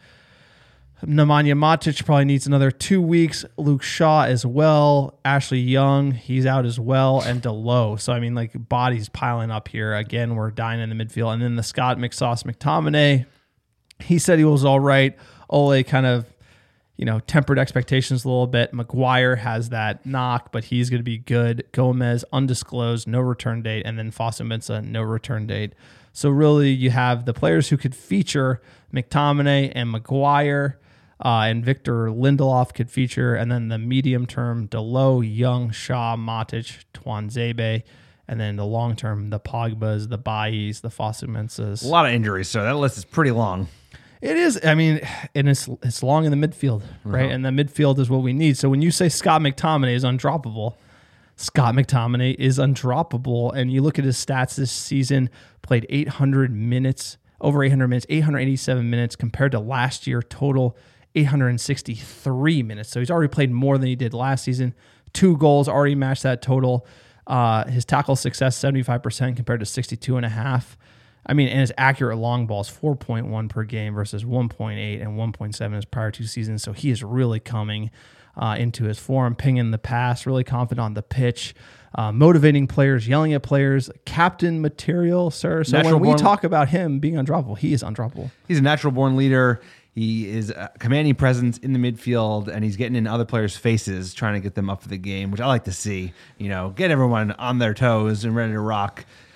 Nemanja Matic probably needs another two weeks. Luke Shaw as well. Ashley Young, he's out as well. And Delo. So, I mean, like, bodies piling up here. Again, we're dying in the midfield. And then the Scott McSauce McTominay, he said he was all right. Ole kind of, you know, tempered expectations a little bit. Maguire has that knock, but he's going to be good. Gomez, undisclosed, no return date. And then Fosu Mensah, no return date. So, really, you have the players who could feature McTominay and Maguire. Uh, and Victor Lindelof could feature, and then the medium term, Delo, Young, Shaw, Matic, Tuan Zabe, and then the long term, the Pogbas, the Bailly's, the Fosu Mensahs. A lot of injuries, so that list is pretty long. It is. I mean, and it's it's long in the midfield, right? Uh-huh. And the midfield is what we need. So when you say Scott McTominay is undroppable, Scott McTominay is undroppable. And you look at his stats this season, played eight hundred minutes, over eight hundred minutes, eight hundred eighty-seven minutes compared to last year total eight hundred sixty-three minutes. So he's already played more than he did last season. Two goals already matched that total. Uh, his tackle success, seventy-five percent compared to sixty-two and a half. I mean, and his accurate long balls, four point one per game versus one point eight and one point seven his prior two seasons. So he is really coming uh, into his form, pinging the pass, really confident on the pitch, uh, motivating players, yelling at players, captain material, sir. So Natural when we born- talk about him being undroppable, he is undroppable. He's a natural born leader. He is a commanding presence in the midfield, and he's getting in other players' faces, trying to get them up for the game, which I like to see. You know, get everyone on their toes and ready to rock.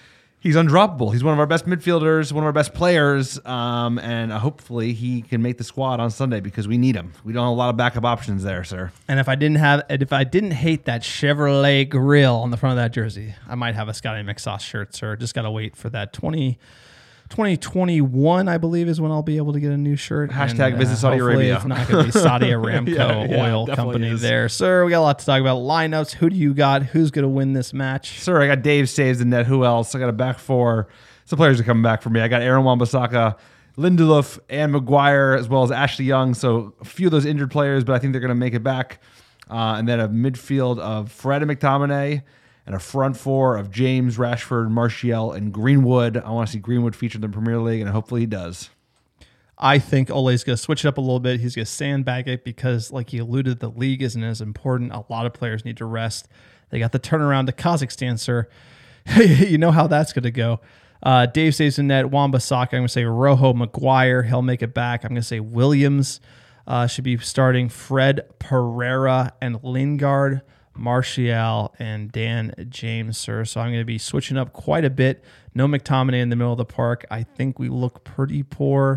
He's undroppable. He's one of our best midfielders, one of our best players, um, and uh, hopefully he can make the squad on Sunday because we need him. We don't have a lot of backup options there, sir. And if I didn't have, and if I didn't hate that Chevrolet grill on the front of that jersey, I might have a Scotty McSauce shirt, sir. Just got to wait for that twenty, twenty twenty-one, I believe, is when I'll be able to get a new shirt. Hashtag and, visit uh, Saudi Arabia. It's not going to be Saudi Aramco yeah, yeah, oil company is. there, sir. We got a lot to talk about. Lineups. Who do you got? Who's going to win this match? Sir, I got Dave saves in net. Who else? I got a back four. Some players are coming back for me. I got Aaron Wan-Bissaka, Lindelof, and Maguire, as well as Ashley Young. So a few of those injured players, but I think they're going to make it back. Uh, and then a midfield of Fred and McTominay, and a front four of James, Rashford, Martial, and Greenwood. I want to see Greenwood featured in the Premier League, and hopefully he does. I think Ole's going to switch it up a little bit. He's going to sandbag it because, like he alluded, the league isn't as important. A lot of players need to rest. They got the turnaround to Kazakhstan, sir. You know how that's going to go. Uh, Dave saves in net. Wan-Bissaka. I'm going to say Rojo, Maguire. He'll make it back. I'm going to say Williams uh, should be starting. Fred, Pereira, and Lingard, Martial, and Dan James, sir. So I'm going to be switching up quite a bit. No McTominay in the middle of the park. I think we look pretty poor.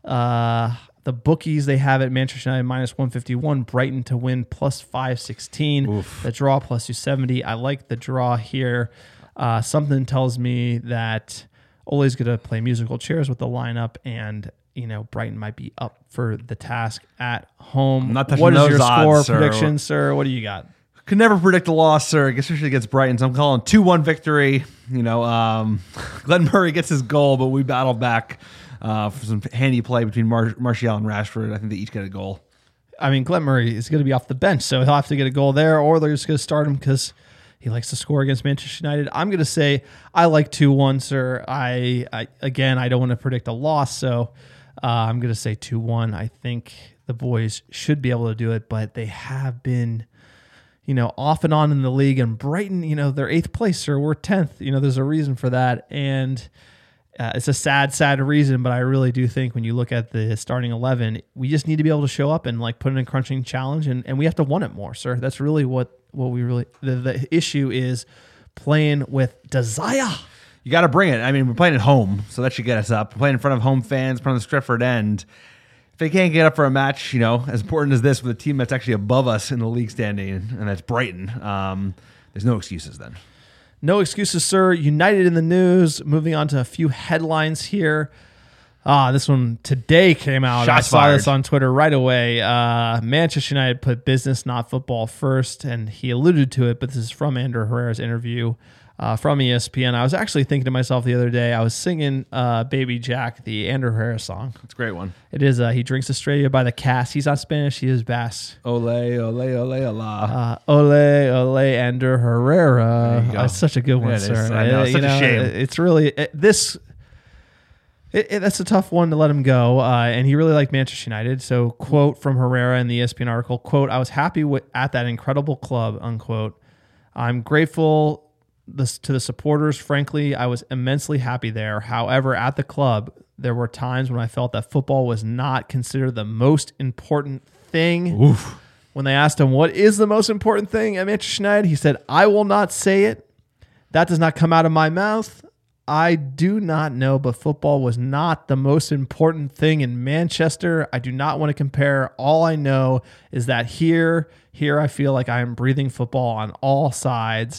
Uh, the bookies, they have it. Manchester United minus one fifty-one. Brighton to win plus five sixteen. Oof. The draw plus two seventy. I like the draw here. Uh, something tells me that Ole's going to play musical chairs with the lineup, and you know Brighton might be up for the task at home. I'm not touching what is those your odds, score sir. prediction, sir? What do you got? Could never predict a loss, sir, especially against Brighton. So I'm calling two one victory. You know, um, Glenn Murray gets his goal, but we battle back uh, for some handy play between Mar- Martial and Rashford. I think they each get a goal. I mean, Glenn Murray is going to be off the bench, so he'll have to get a goal there, or they're just going to start him because he likes to score against Manchester United. I'm going to say I like two one, sir. I, I Again, I don't want to predict a loss, so uh, I'm going to say two one. I think the boys should be able to do it, but they have been, you know, off and on in the league. And Brighton, you know, they're eighth place, sir. We're tenth. You know, there's a reason for that. And uh, it's a sad, sad reason, but I really do think when you look at the starting eleven, we just need to be able to show up and like put in a crunching challenge, and, and we have to want it more, sir. That's really what, what we really, the, the issue is playing with desire. You got to bring it. I mean, we're playing at home, so that should get us up. We're playing in front of home fans, from the Stretford End. If they can't get up for a match, you know, as important as this with a team that's actually above us in the league standing, and that's Brighton, um, there's no excuses then. No excuses, sir. United in the news. Moving on to a few headlines here. Ah, this one today came out. Shots I saw fired. this on Twitter right away. Uh, Manchester United put business, not football, first, and he alluded to it, but this is from Andrew Herrera's interview uh, from E S P N. I was actually thinking to myself the other day, I was singing uh, Baby Jack, the Andrew Herrera song. It's a great one. It is, uh, he drinks Australia by the cask. He's not Spanish, he is Basque. Ole, ole, ole, ola. Uh, ole, ole, Andrew Herrera. There you go. Uh, it's such a good one, Yeah, it is. sir. I know, it's Uh, such a shame. It's really, it, this... It, it, that's a tough one to let him go, uh, and he really liked Manchester United. So, quote from Herrera in the E S P N article, quote, I was happy with, at that incredible club, unquote. I'm grateful this, to the supporters. Frankly, I was immensely happy there. However, at the club, there were times when I felt that football was not considered the most important thing. Oof. When they asked him, what is the most important thing at Manchester United? He said, I will not say it. That does not come out of my mouth. I do not know, but football was not the most important thing in Manchester. I do not want to compare. All I know is that here, here I feel like I am breathing football on all sides.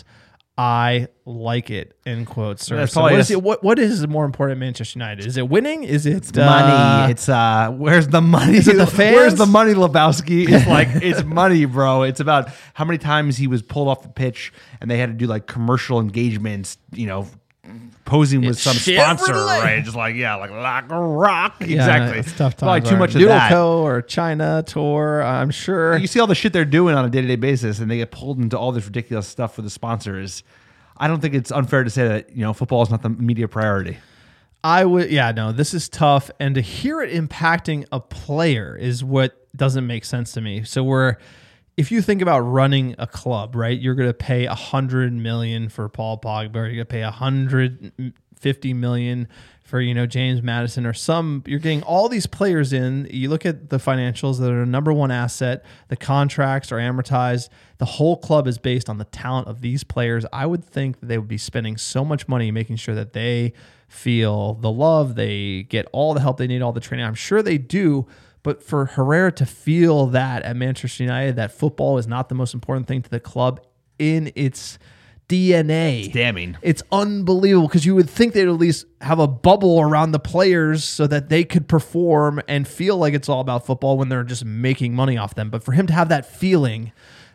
I like it, end quote, sir. That's So all what, I is guess- it, what, what is more important at Manchester United? Is it winning? Is it It's money. It's uh, where's the money? Is it the Where's fans? the money, Lebowski? It's like it's money, bro. It's about how many times he was pulled off the pitch and they had to do like commercial engagements, you know, posing with It's some Chevrolet. sponsor, right? Just like yeah, like like a rock. Yeah, Exactly. it's tough Probably times. too Or much of that. Noodleco or China tour, I'm sure. You see all the shit they're doing on a day to day basis, and they get pulled into all this ridiculous stuff for the sponsors. I don't think it's unfair to say that you know football is not the media priority. I would, yeah, no, this is tough. And to hear it impacting a player is what doesn't make sense to me. So we're, if you think about running a club, right, you're going to pay a hundred million for Paul Pogba. You're going to pay a hundred fifty million for, you know, James Madison or some, you're getting all these players in. You look at the financials that are a number one asset, the contracts are amortized. The whole club is based on the talent of these players. I would think that they would be spending so much money making sure that they feel the love, they get all the help they need, all the training. I'm sure they do, but for Herrera to feel that at Manchester United, that football is not the most important thing to the club in its D N A. It's damning. It's unbelievable because you would think they'd at least have a bubble around the players so that they could perform and feel like it's all about football when they're just making money off them. But for him to have that feeling,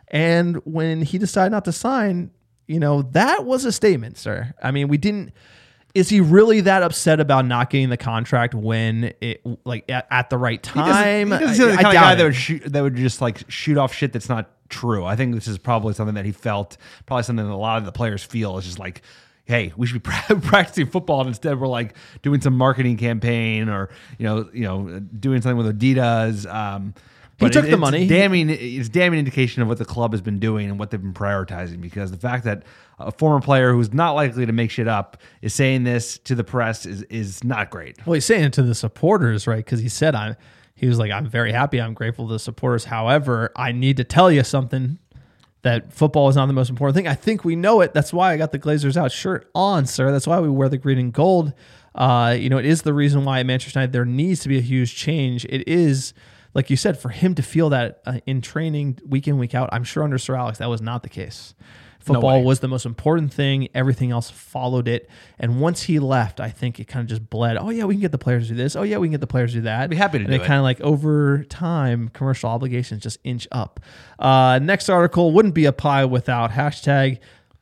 and when he decided not to sign, you know, that was a statement, sir. I mean, we didn't. Is he really that upset about not getting the contract when it like at, at the right time? He doesn't, he doesn't seem like the I, kind I of guy doubt that it. would shoot, that would just like shoot off shit that's not true. I think this is probably something that he felt, probably something that a lot of the players feel is just like, hey, we should be pra- practicing football, and instead we're like doing some marketing campaign or you know, you know, doing something with Adidas. Um, He but took it, the it's money. Damning, it's damning indication of what the club has been doing and what they've been prioritizing. Because the fact that a former player who's not likely to make shit up is saying this to the press is is not great. Well, he's saying it to the supporters, right? Because he said, "I'm." He was like, "I'm very happy. I'm grateful to the supporters. However, I need to tell you something." That football is not the most important thing. I think we know it. That's why I got the Glazers Out shirt on, sir. That's why we wear the green and gold. Uh, you know, it is the reason why at Manchester United there needs to be a huge change. It is, like you said, for him to feel that uh, in training week in, week out. I'm sure under Sir Alex that was not the case. Football No was the most important thing. Everything else followed it. And once he left, I think it kind of just bled. Oh, yeah, we can get the players to do this. Oh, yeah, we can get the players to do that. I'd be happy to and do it. it. kind of like over time, commercial obligations just inch up. Uh, next article wouldn't be a pie without hashtag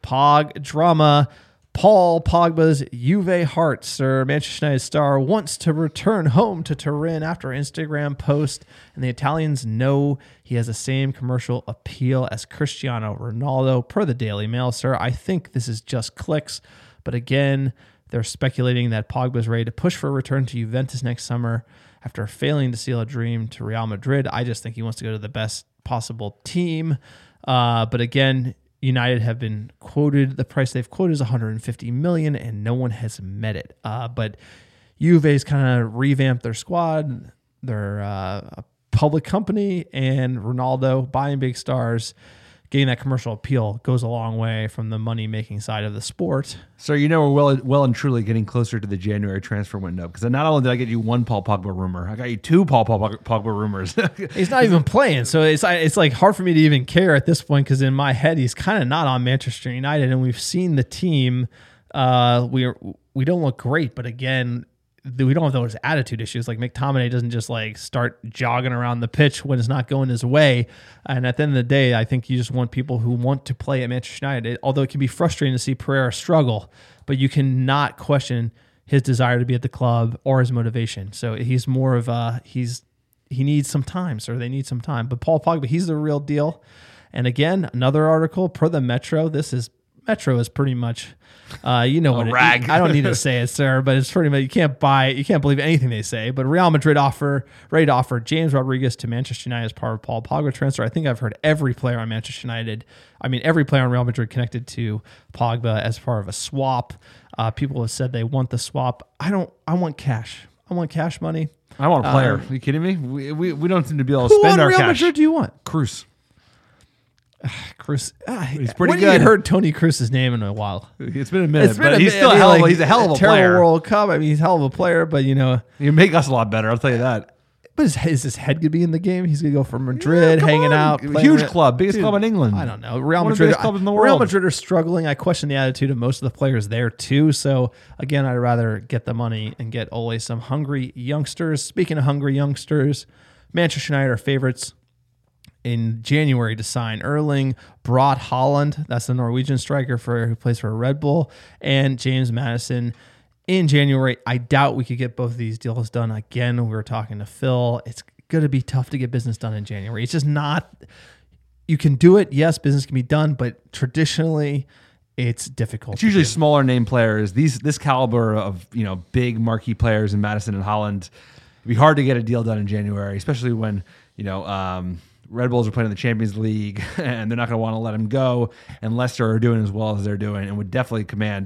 Pog Drama. Paul Pogba's Juve heart, sir. Manchester United star wants to return home to Turin after an Instagram post, and the Italians know he has the same commercial appeal as Cristiano Ronaldo, per the Daily Mail, sir. I think this is just clicks, but again, they're speculating that Pogba's ready to push for a return to Juventus next summer after failing to seal a dream to Real Madrid. I just think he wants to go to the best possible team, uh, but again, United have been quoted, the price they've quoted is one hundred fifty million dollars, and no one has met it. Uh, but Juve's kind of revamped their squad. They're uh, a public company, and Ronaldo buying big stars, getting that commercial appeal goes a long way from the money-making side of the sport. So you know we're well, well and truly getting closer to the January transfer window, because not only did I get you one Paul Pogba rumor, I got you two Paul Pogba, Pogba rumors. He's not even playing, so it's it's like hard for me to even care at this point, because in my head he's kind of not on Manchester United, and we've seen the team. Uh, we we don't look great, but again, we don't have those attitude issues. Like McTominay doesn't just like start jogging around the pitch when it's not going his way. And at the end of the day, I think you just want people who want to play at Manchester United, although it can be frustrating to see Pereira struggle, but you cannot question his desire to be at the club or his motivation. So he's more of a, he's, he needs some time, sir. They need some time. But Paul Pogba, he's the real deal. And again, another article per the Metro. This is, Metro is pretty much, uh, you know A what it, rag. I don't need to say it, sir, but it's pretty much, you can't buy, you can't believe anything they say. But Real Madrid offer, ready to offer James Rodriguez to Manchester United as part of Paul Pogba transfer. I think I've heard every player on Manchester United, I mean, every player on Real Madrid connected to Pogba as part of a swap. Uh, people have said they want the swap. I don't, I want cash. I want cash money. I want a player. Um, Are you kidding me? We, we, we don't seem to be able to Who spend on our Real cash. Madrid do you want? Cruz. Cruz. Ah, He's pretty when good. Have you heard Tony Cruz's name in a while? It's been a minute, It's been but a he's bit- still I a mean, hell of a, like, he's a hell of a terrible player. World Cup. I mean, he's a hell of a player, but you know, You make us a lot better. I'll tell you that. but is, is his head gonna be in the game? He's gonna go for Madrid, Yeah, come hanging on. out, Huge playing- club, biggest club in England. I don't know. Real One of the Madrid, biggest clubs in the Real world. Madrid are struggling. I question the attitude of most of the players there too. So again, I'd rather get the money and get Ole some hungry youngsters. Speaking of hungry youngsters, Manchester United are favorites in January to sign Erling Braut Haaland. That's the Norwegian striker for who plays for Red Bull, and James Madison in January. I doubt we could get both of these deals done. Again, we were talking to Phil. It's going to be tough to get business done in January. It's just not. You can do it. Yes, business can be done, but traditionally, it's difficult. It's usually to do. smaller name players. These this caliber of you know big marquee players in Madison and Holland. It'd be hard to get a deal done in January, especially when you know um, Red Bulls are playing in the Champions League and they're not going to want to let him go. And Leicester are doing as well as they're doing, and would definitely command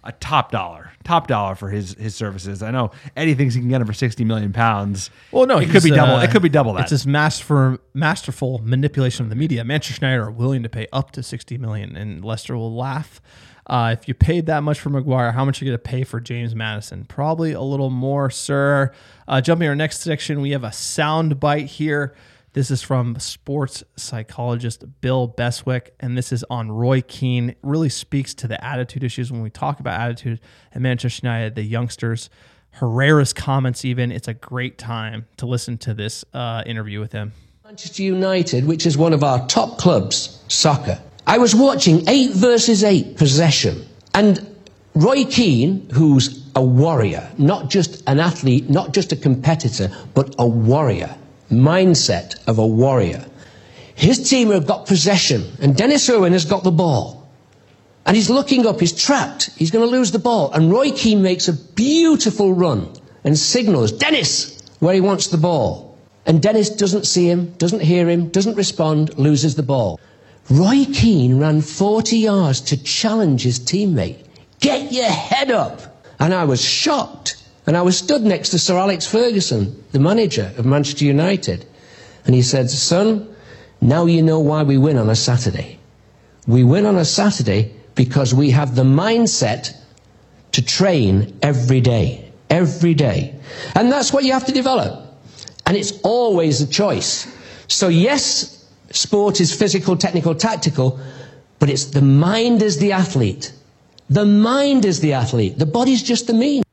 a top dollar, top dollar for his his services. I know Eddie thinks he can get him for sixty million pounds. Well, no, it could be he's, double. uh, It could be double that. It's this masterful, masterful manipulation of the media. Manchester United are willing to pay up to sixty million, and Leicester will laugh. Uh, if you paid that much for Maguire, how much are you going to pay for James Maddison? Probably a little more, sir. Uh, jumping to our next section, we have a sound bite here. This is from sports psychologist Bill Beswick, and this is on Roy Keane. It really speaks to the attitude issues when we talk about attitude at Manchester United, the youngsters. Herrera's comments even. It's a great time to listen to this uh, interview with him. Manchester United, which is one of our top clubs, soccer. I was watching eight versus eight possession, and Roy Keane, who's a warrior, not just an athlete, not just a competitor, but a warrior, mindset of a warrior. His team have got possession, and Dennis Irwin has got the ball. And he's looking up, he's trapped, he's going to lose the ball. And Roy Keane makes a beautiful run and signals Dennis where he wants the ball. And Dennis doesn't see him, doesn't hear him, doesn't respond, loses the ball. Roy Keane ran forty yards to challenge his teammate. Get your head up! And I was shocked. And I was stood next to Sir Alex Ferguson, the manager of Manchester United. And he said, son, now you know why we win on a Saturday. We win on a Saturday because we have the mindset to train every day. Every day. And that's what you have to develop. And it's always a choice. So yes, sport is physical, technical, tactical, but it's the mind is the athlete. The mind is the athlete. The body's just the means.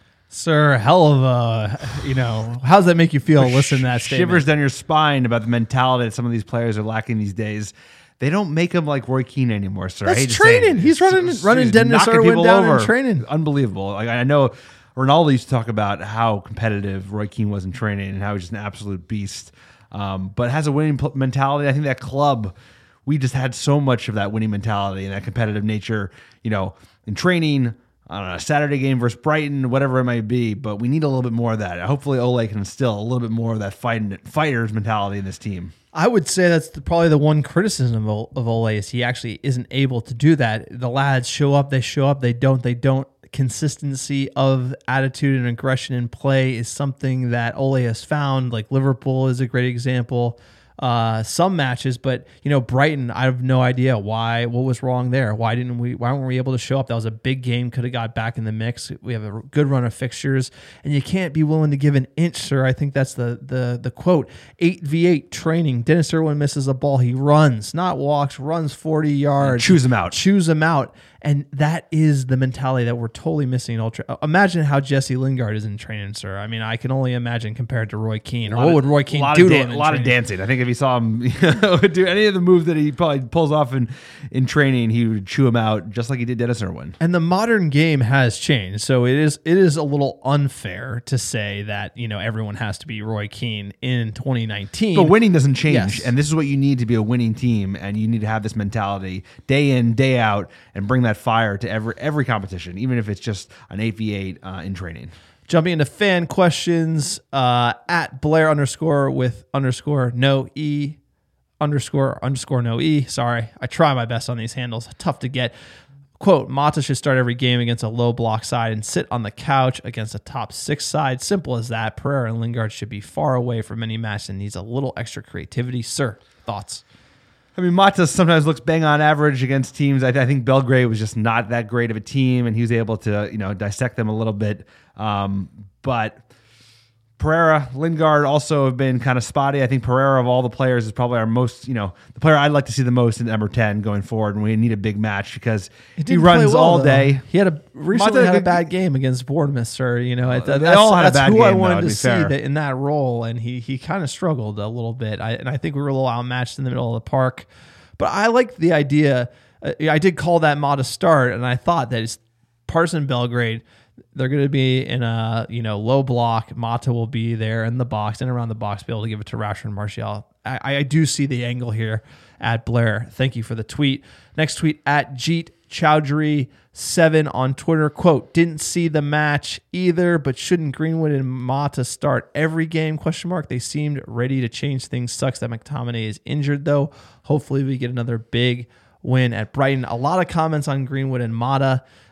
Sir, hell of a, you know, how does that make you feel? Listen to that statement. Shivers down your spine about the mentality that some of these players are lacking these days. They don't make them like Roy Keane anymore, sir. That's I hate to training. say it. He's running, He's running Dennis knocking Irwin people down over. in training. Unbelievable. Like, I know Ronaldo used to talk about how competitive Roy Keane was in training and how he's just an absolute beast. Um, but has a winning p- mentality. I think that club, we just had so much of that winning mentality and that competitive nature, you know, in training, on a Saturday game versus Brighton, whatever it might be, but we need a little bit more of that. Hopefully Ole can instill a little bit more of that fighting, fighter's mentality in this team. I would say that's the, probably the one criticism of, of Ole is he actually isn't able to do that. The lads show up, they show up, they don't, they don't. Consistency of attitude and aggression in play is something that Ole has found. Like Liverpool is a great example. Uh, some matches, but you know, Brighton, I have no idea why, what was wrong there. Why didn't we, why weren't we able to show up? That was a big game. Could have got back in the mix. We have a good run of fixtures and you can't be willing to give an inch, sir. I think that's the, the, the quote. eight v eight training. Dennis Irwin misses a ball. He runs, not walks, runs forty yards. Choose him out. Choose him out. And that is the mentality that we're totally missing in Ultra. Imagine how Jesse Lingard is in training, sir. I mean, I can only imagine compared to Roy Keane. Or what of, would Roy Keane lot do of to dan- him in A lot training? of dancing. I think if he saw him you know, do any of the moves that he probably pulls off in, in training, he would chew him out just like he did Dennis Irwin. And the modern game has changed, so it is it is a little unfair to say that you know everyone has to be Roy Keane in twenty nineteen. But winning doesn't change, Yes. and this is what you need to be a winning team, and you need to have this mentality day in, day out, and bring that fire to every every competition, even if it's just an eight v eight uh, in training. Jumping into fan questions, uh, at Blair underscore with underscore no E underscore underscore no E. Sorry, I try my best on these handles. Tough to get. Quote, Mata should start every game against a low block side and sit on the couch against a top six side. Simple as that. Pereira and Lingard should be far away from any match and needs a little extra creativity. Sir, thoughts? I mean, Mata sometimes looks bang on average against teams. I, I think Belgrade was just not that great of a team, and he was able to, you know, dissect them a little bit. Um, but Pereira, Lingard also have been kind of spotty. I think Pereira of all the players is probably our most, you know, the player I'd like to see the most in number ten going forward, and we need a big match because he runs well, all though. day. He had a recently Mata, had a bad game against Bournemouth, sir. You know, Well, that, they that's, all had a that's bad who I game, wanted though, to to be see fair. that in that role, and he he kind of struggled a little bit. I, and I think we were a little outmatched in the middle of the park. But I like the idea. Uh, I did call that Mata start, and I thought that it's Partisan Belgrade. They're going to be in a you know low block. Mata will be there in the box and around the box, be able to give it to Rashford and Martial. I, I do see the angle here at Blair. Thank you for the tweet. Next tweet at Jeet Chowdhury seven on Twitter. Quote, didn't see the match either, but shouldn't Greenwood and Mata start every game? Question mark. They seemed ready to change things. Sucks that McTominay is injured though. Hopefully we get another big win at Brighton. A lot of comments on Greenwood and Mata.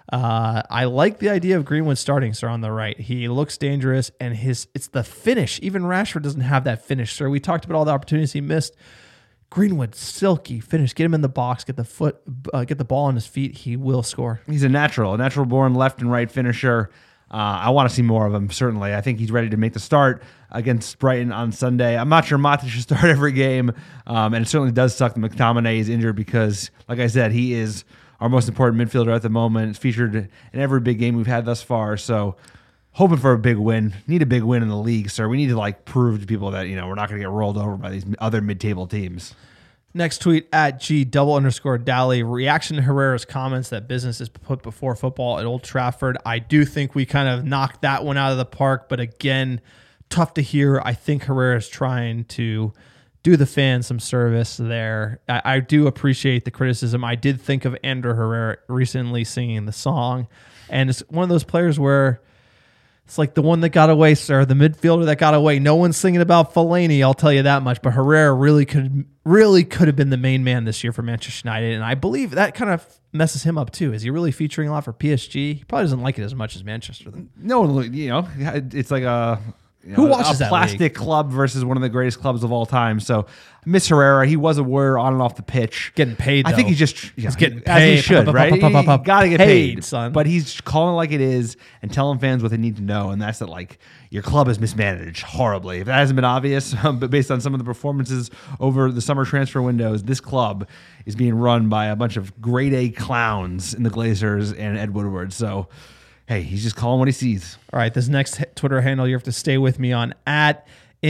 Uh, I like the idea of Greenwood starting, sir, on the right. He looks dangerous, and his it's the finish. Even Rashford doesn't have that finish, sir. We talked about all the opportunities he missed. Greenwood, silky finish. Get him in the box. Get the foot. Uh, get the ball on his feet. He will score. He's a natural, a natural-born left and right finisher. Uh, I want to see more of him, certainly. I think he's ready to make the start against Brighton on Sunday. I'm not sure Mata should start every game, um, and it certainly does suck that McTominay is injured because, like I said, he is our most important midfielder at the moment. It's featured in every big game we've had thus far, so hoping for a big win. Need a big win in the league, sir. We need to like prove to people that, you know, we're not going to get rolled over by these other mid-table teams. Next tweet at G double underscore Dally. Reaction to Herrera's comments that business is put before football at Old Trafford. I do think we kind of knocked that one out of the park, but again, tough to hear. I think Herrera is trying to do the fans some service there. I, I do appreciate the criticism. I did think of Andrew Herrera recently singing the song, and it's one of those players where it's like the one that got away, sir, the midfielder that got away. No one's singing about Fellaini, I'll tell you that much. But Herrera really could really could have been the main man this year for Manchester United. And I believe that kind of messes him up too. Is he really featuring a lot for P S G? He probably doesn't like it as much as Manchester. Though. No, you know, it's like a... You know, Who watches a that plastic league? club versus one of the greatest clubs of all time. So, Miss Herrera, he was a warrior on and off the pitch. Getting paid, I think though. he's just yeah, He's getting as paid. he should, Up, up, right? up, up, up, up. He got to get Paid, paid, son. But he's calling it like it is and telling fans what they need to know, and that's that like your club is mismanaged horribly. If that hasn't been obvious, um, but based on some of the performances over the summer transfer windows, this club is being run by a bunch of grade A clowns in the Glazers and Ed Woodward. So. Hey, he's just calling what he sees. All right, this next Twitter handle you have to stay with me on at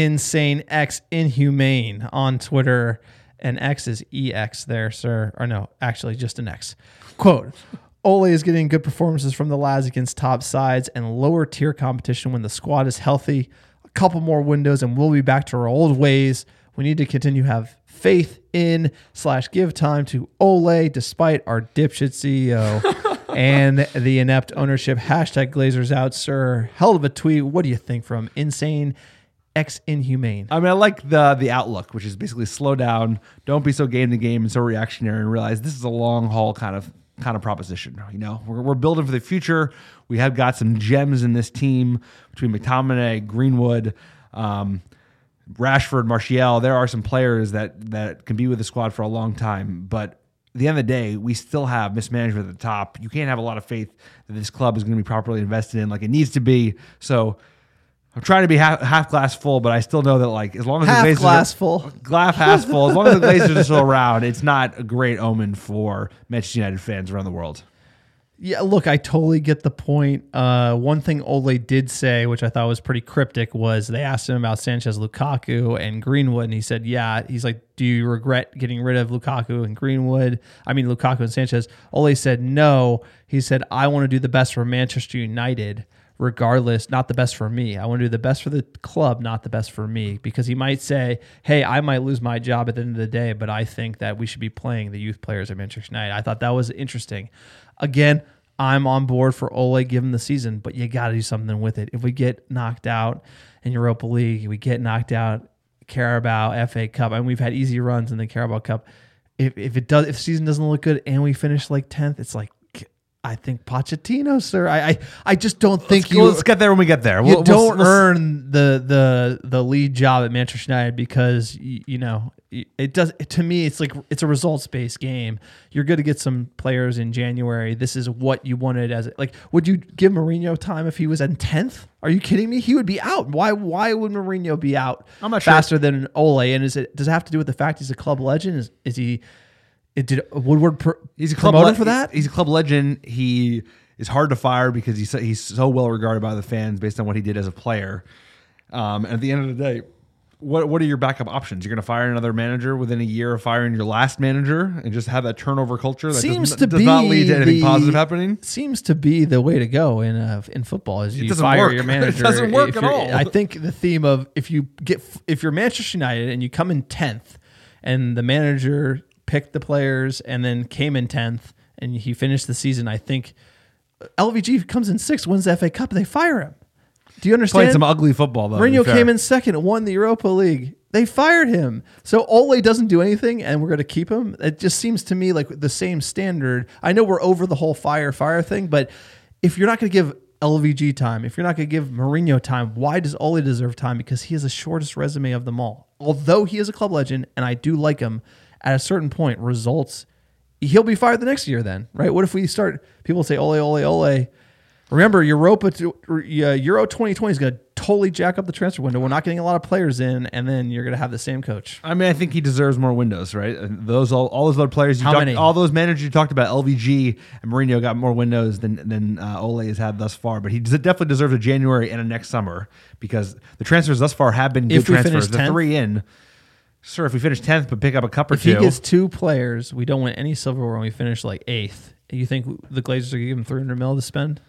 InsaneXInhumane on Twitter, and X is E X there, sir. Or no, actually just an X. Quote, Ole is getting good performances from the lads against top sides and lower tier competition when the squad is healthy. A couple more windows and we'll be back to our old ways. We need to continue to have faith in slash give time to Ole despite our dipshit C E O. And the inept ownership. Hashtag Glazers out, sir. Hell of a tweet. What do you think from Insane X Inhumane? I mean, I like the the outlook, which is basically slow down, don't be so game to game and so reactionary, and realize this is a long haul kind of kind of proposition. You know, we're we're building for the future. We have got some gems in this team between McTominay, Greenwood, um, Rashford, Martial. There are some players that that can be with the squad for a long time, but at the end of the day, we still have mismanagement at the top. You can't have a lot of faith that this club is going to be properly invested in like it needs to be. So I'm trying to be half, half glass full, but I still know that like as long as Half the Glazers glass are, full. glass half full, as long as the Glazers are still around, it's not a great omen for Manchester United fans around the world. Yeah, look, I totally get the point. Uh, one thing Ole did say, which I thought was pretty cryptic, was they asked him about Sanchez, Lukaku, and Greenwood, and he said, yeah. He's like, do you regret getting rid of Lukaku and Greenwood? I mean, Lukaku and Sanchez. Ole said, no. He said, I want to do the best for Manchester United, regardless, not the best for me. I want to do the best for the club, not the best for me. Because he might say, hey, I might lose my job at the end of the day, but I think that we should be playing the youth players at Manchester United. I thought that was interesting. Again, I'm on board for Ole, give him the season, but you got to do something with it. If we get knocked out in Europa League, we get knocked out Carabao, F A Cup, and we've had easy runs in the Carabao Cup. If if it does, if the season doesn't look good and we finish like tenth, it's like I think Pochettino, sir. I I, I just don't think let's, you. Let's get there when we get there. You We'll, don't we'll, earn the the the lead job at Manchester United because you, you know it does. To me, it's like it's a results based game. You're going to get some players in January. This is what you wanted as like. Would you give Mourinho time if he was in tenth? Are you kidding me? He would be out. Why? Why would Mourinho be out? I'm not sure. Faster than Ole. And is it does it have to do with the fact he's a club legend? Is is he? It did Woodward. Pr- he's a club promoted le- for that. He's a club legend. He is hard to fire because he's so, he's so well regarded by the fans based on what he did as a player. Um, and at the end of the day, what what are your backup options? You're going to fire another manager within a year of firing your last manager and just have that turnover culture that seems does, to does be not lead to anything the, positive happening. Seems to be the way to go in uh, in football. Is It you doesn't fire work. your manager. It doesn't work if at you're- all. I think the theme of if you get if you're Manchester United and you come in tenth, and the manager picked the players and then came in tenth and he finished the season. I think L V G comes in sixth, wins the F A Cup, and they fire him. Do you understand? Playing some ugly football, though. Mourinho came in second and won the Europa League. They fired him. So Ole doesn't do anything and we're going to keep him. It just seems to me like the same standard. I know we're over the whole fire, fire thing, but if you're not going to give L V G time, if you're not going to give Mourinho time, why does Ole deserve time? Because he has the shortest resume of them all. Although he is a club legend and I do like him, at a certain point, results, he'll be fired the next year then, right? What if we start, people say, Ole, Ole, Ole. Remember, Europa to, uh, Euro twenty twenty is going to totally jack up the transfer window. We're not getting a lot of players in, and then you're going to have the same coach. I mean, I think he deserves more windows, right? Those all, all those other players, you How talked, many? all those managers you talked about, L V G and Mourinho got more windows than than uh, Ole has had thus far. But he des- definitely deserves a January and a next summer because the transfers thus far have been good If we transfers. finish The tenth? three in. Sure, if we finish tenth, but pick up a cup or If two. he gets two players, we don't win any silverware and we finish like eighth. You think the Glazers are going to give him three hundred mil to spend?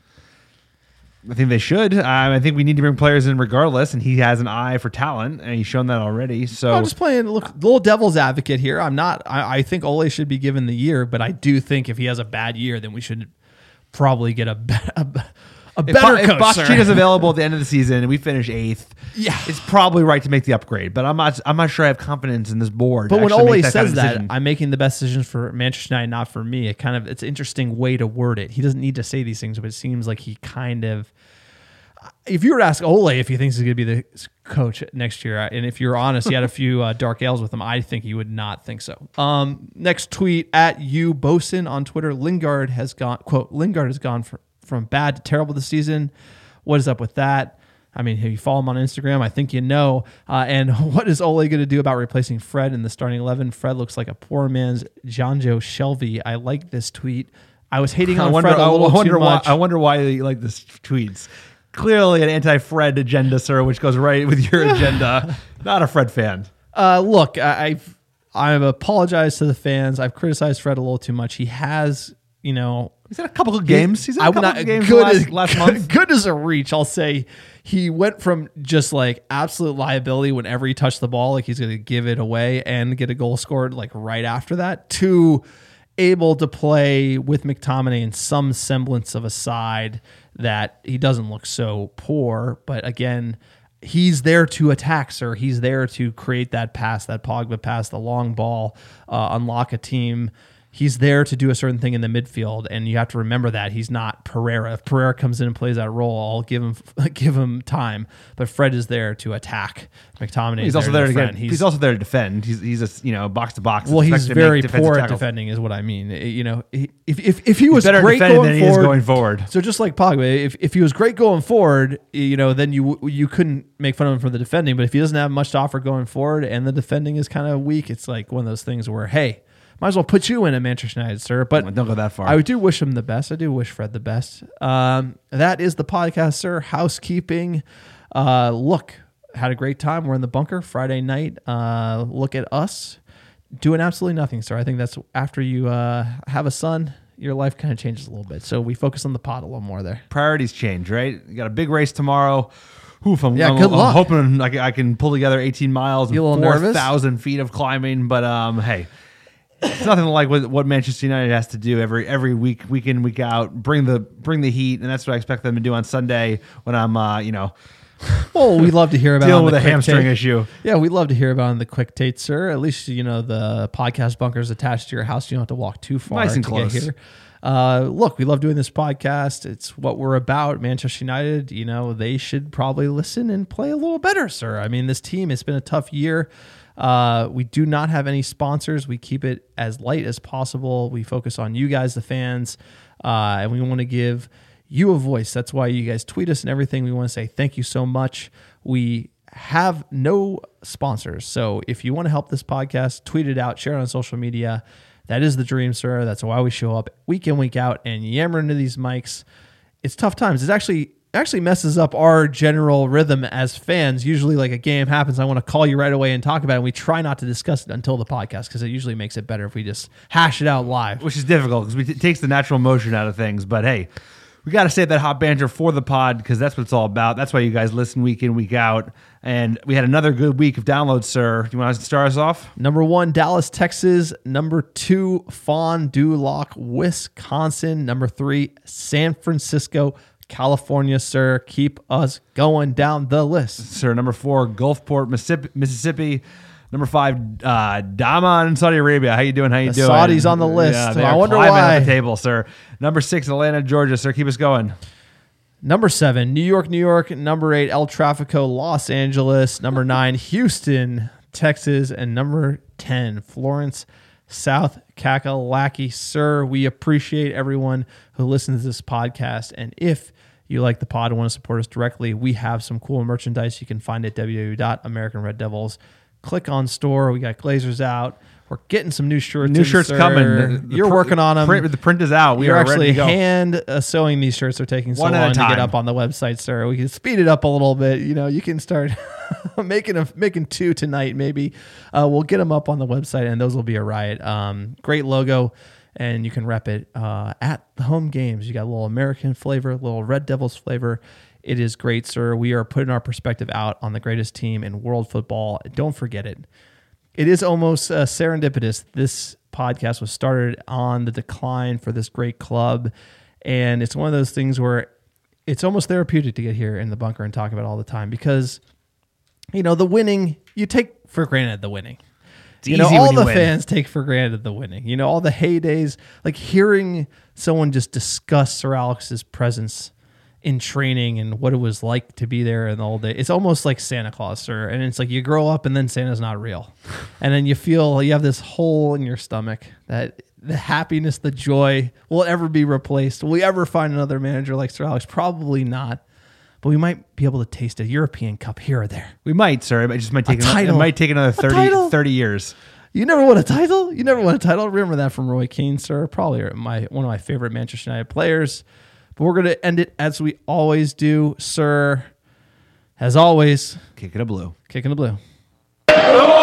I think they should. Um, I think we need to bring players in regardless, and he has an eye for talent, and he's shown that already. So I'm just playing look little devil's advocate here. I'm not. I, I think Ole should be given the year, but I do think if he has a bad year, then we should probably get a be- a, a if, better if coach. Bachchin sir. is available at the end of the season and we finish eighth, Yeah. it's probably right to make the upgrade. But I'm not. I'm not sure I have confidence in this board. But to when actually Ole make that says kind of that, decision. I'm making the best decisions for Manchester United, not for me. It kind of it's an interesting way to word it. He doesn't need to say these things, but it seems like he kind of. If you were to ask Ole if he thinks he's going to be the coach next year, and if you're honest, he had a few uh, dark ales with him, I think he would not think so. Um, next tweet at you Bosun on Twitter. Lingard has gone, quote, Lingard has gone from, from bad to terrible this season. What is up with that? I mean, if you follow him on Instagram, I think you know. Uh, and what is Ole going to do about replacing Fred in the starting eleven? Fred looks like a poor man's Jonjo Shelvey. I like this tweet. I was hating on I wonder, Fred a little I wonder too why. much. I wonder why you like this tweets. Clearly an anti-Fred agenda, sir, which goes right with your agenda. Not a Fred fan. Uh, look, I, I've I've apologized to the fans. I've criticized Fred a little too much. He has, you know, he's had a couple of games. He's had a I would couple not- of games good last, as, last month. Good as a reach, I'll say. He went from just like absolute liability whenever he touched the ball, like he's going to give it away and get a goal scored like right after that, to able to play with McTominay in some semblance of a side that he doesn't look so poor. But again, he's there to attack, sir. He's there to create that pass, that Pogba pass, the long ball, uh, unlock a team. He's there to do a certain thing in the midfield, and you have to remember that he's not Pereira. If Pereira comes in and plays that role, I'll give him give him time. But Fred is there to attack. McTominay He's is also there there to to defend. get. He's, He's also there to defend. He's he's a you know box to box. well, he's expected to make very defensive poor at tackles. defending, is what I mean. It- you know, he- if if if he was better at great defending going than he is forward, going forward. So just like Pogba, if if he was great going forward, you know, then you you couldn't make fun of him for the defending. But if he doesn't have much to offer going forward, and the defending is kind of weak, it's like one of those things where, hey, might as well put you in at Manchester United, sir. But Don't go that far. I do wish him the best. I do wish Fred the best. Um, that is the podcast, sir. Housekeeping. Uh, look, had a great time. We're in the bunker Friday night. Uh, look at us doing absolutely nothing, sir. I think that's after you uh, have a son, your life kind of changes a little bit. So we focus on the pod a little more there. Priorities change, right? You got a big race tomorrow. Oof, I'm, Yeah, I'm, good I'm luck. hoping I can, I can pull together eighteen miles and You a little four nervous? thousand feet of climbing. But um, hey, it's nothing like what, what Manchester United has to do every every week, week in, week out. Bring the bring the heat, and that's what I expect them to do on Sunday when I'm, uh, you know, Well, we love to hear about it dealing on with the a quick hamstring take. issue. Yeah, we'd love to hear about it on the quick take, sir. At least, you know, the podcast bunker's attached to your house. You don't have to walk too far Nice and to close. get here. Uh, look, we love doing this podcast. It's what we're about. Manchester United, you know, they should probably listen and play a little better, sir. I mean, this team, it's been a tough year. Uh, we do not have any sponsors. We keep it as light as possible. We focus on you guys, the fans, uh, and we want to give you a voice. That's why you guys tweet us and everything. We want to say thank you so much. We have no sponsors. So if you want to help this podcast, tweet it out, share it on social media. That is the dream, sir. That's why we show up week in, week out and yammer into these mics. It's tough times. It's actually actually messes up our general rhythm as fans. Usually like a game happens, I want to call you right away and talk about it. And we try not to discuss it until the podcast because it usually makes it better if we just hash it out live. Which is difficult because it takes the natural motion out of things. But hey, we got to save that hot banter for the pod because that's what it's all about. That's why you guys listen week in, week out. And we had another good week of downloads, sir. Do you want to start us off? Number one, Dallas, Texas. Number two, Fond du Lac, Wisconsin. Number three, San Francisco, California, sir. Keep us going down the list. Sir, number four, Gulfport, Mississippi. Mississippi. Number five, uh, Daman, Saudi Arabia. How you doing? How you The doing? Saudis on the list. Yeah, they I are wonder climbing why. up the table, sir. Number six, Atlanta, Georgia. Sir, keep us going. Number seven, New York, New York. Number eight, El Trafico, Los Angeles. Number nine, Houston, Texas. And number ten, Florence, South Kakalaki. Sir, we appreciate everyone who listens to this podcast. And if you like the pod and want to support us directly, we have some cool merchandise you can find at w w w dot american red devils. Click on store. We got Glazers out. We're getting some new shirts. New in, shirts sir. coming. The- the You're pr- working on them. print- the print is out. We You're are actually ready to go. hand uh, sewing these shirts. Are taking so One at a long to get time. up on the website, sir. We can speed it up a little bit. You know, you can start making a, making two tonight. Maybe uh, we'll get them up on the website, and those will be a riot. Um, great logo, and you can rep it uh, at the home games. You got a little American flavor, a little Red Devils flavor. It is great, sir. We are putting our perspective out on the greatest team in world football. Don't forget it. It is almost uh, serendipitous. This podcast was started on the decline for this great club, and it's one of those things where it's almost therapeutic to get here in the bunker and talk about it all the time because, you know, the winning, you take for granted the winning. It's you know, easy all when you the win. fans take for granted the winning. You know, all the heydays, like hearing someone just discuss Sir Alex's presence in training and what it was like to be there and all day. It's almost like Santa Claus, sir. And it's like you grow up and then Santa's not real. And then you feel you have this hole in your stomach that the happiness, the joy will it ever be replaced. Will we ever find another manager like Sir Alex? Probably not. But we might be able to taste a European Cup here or there. We might, sir. It just might take, A another, it title. might take another A thirty, title. thirty years. You never won a title? You never won a title? Remember that from Roy Keane, sir. Probably my one of my favorite Manchester United players. But we're going to end it as we always do, sir. As always, Kicking a blue. kicking the blue.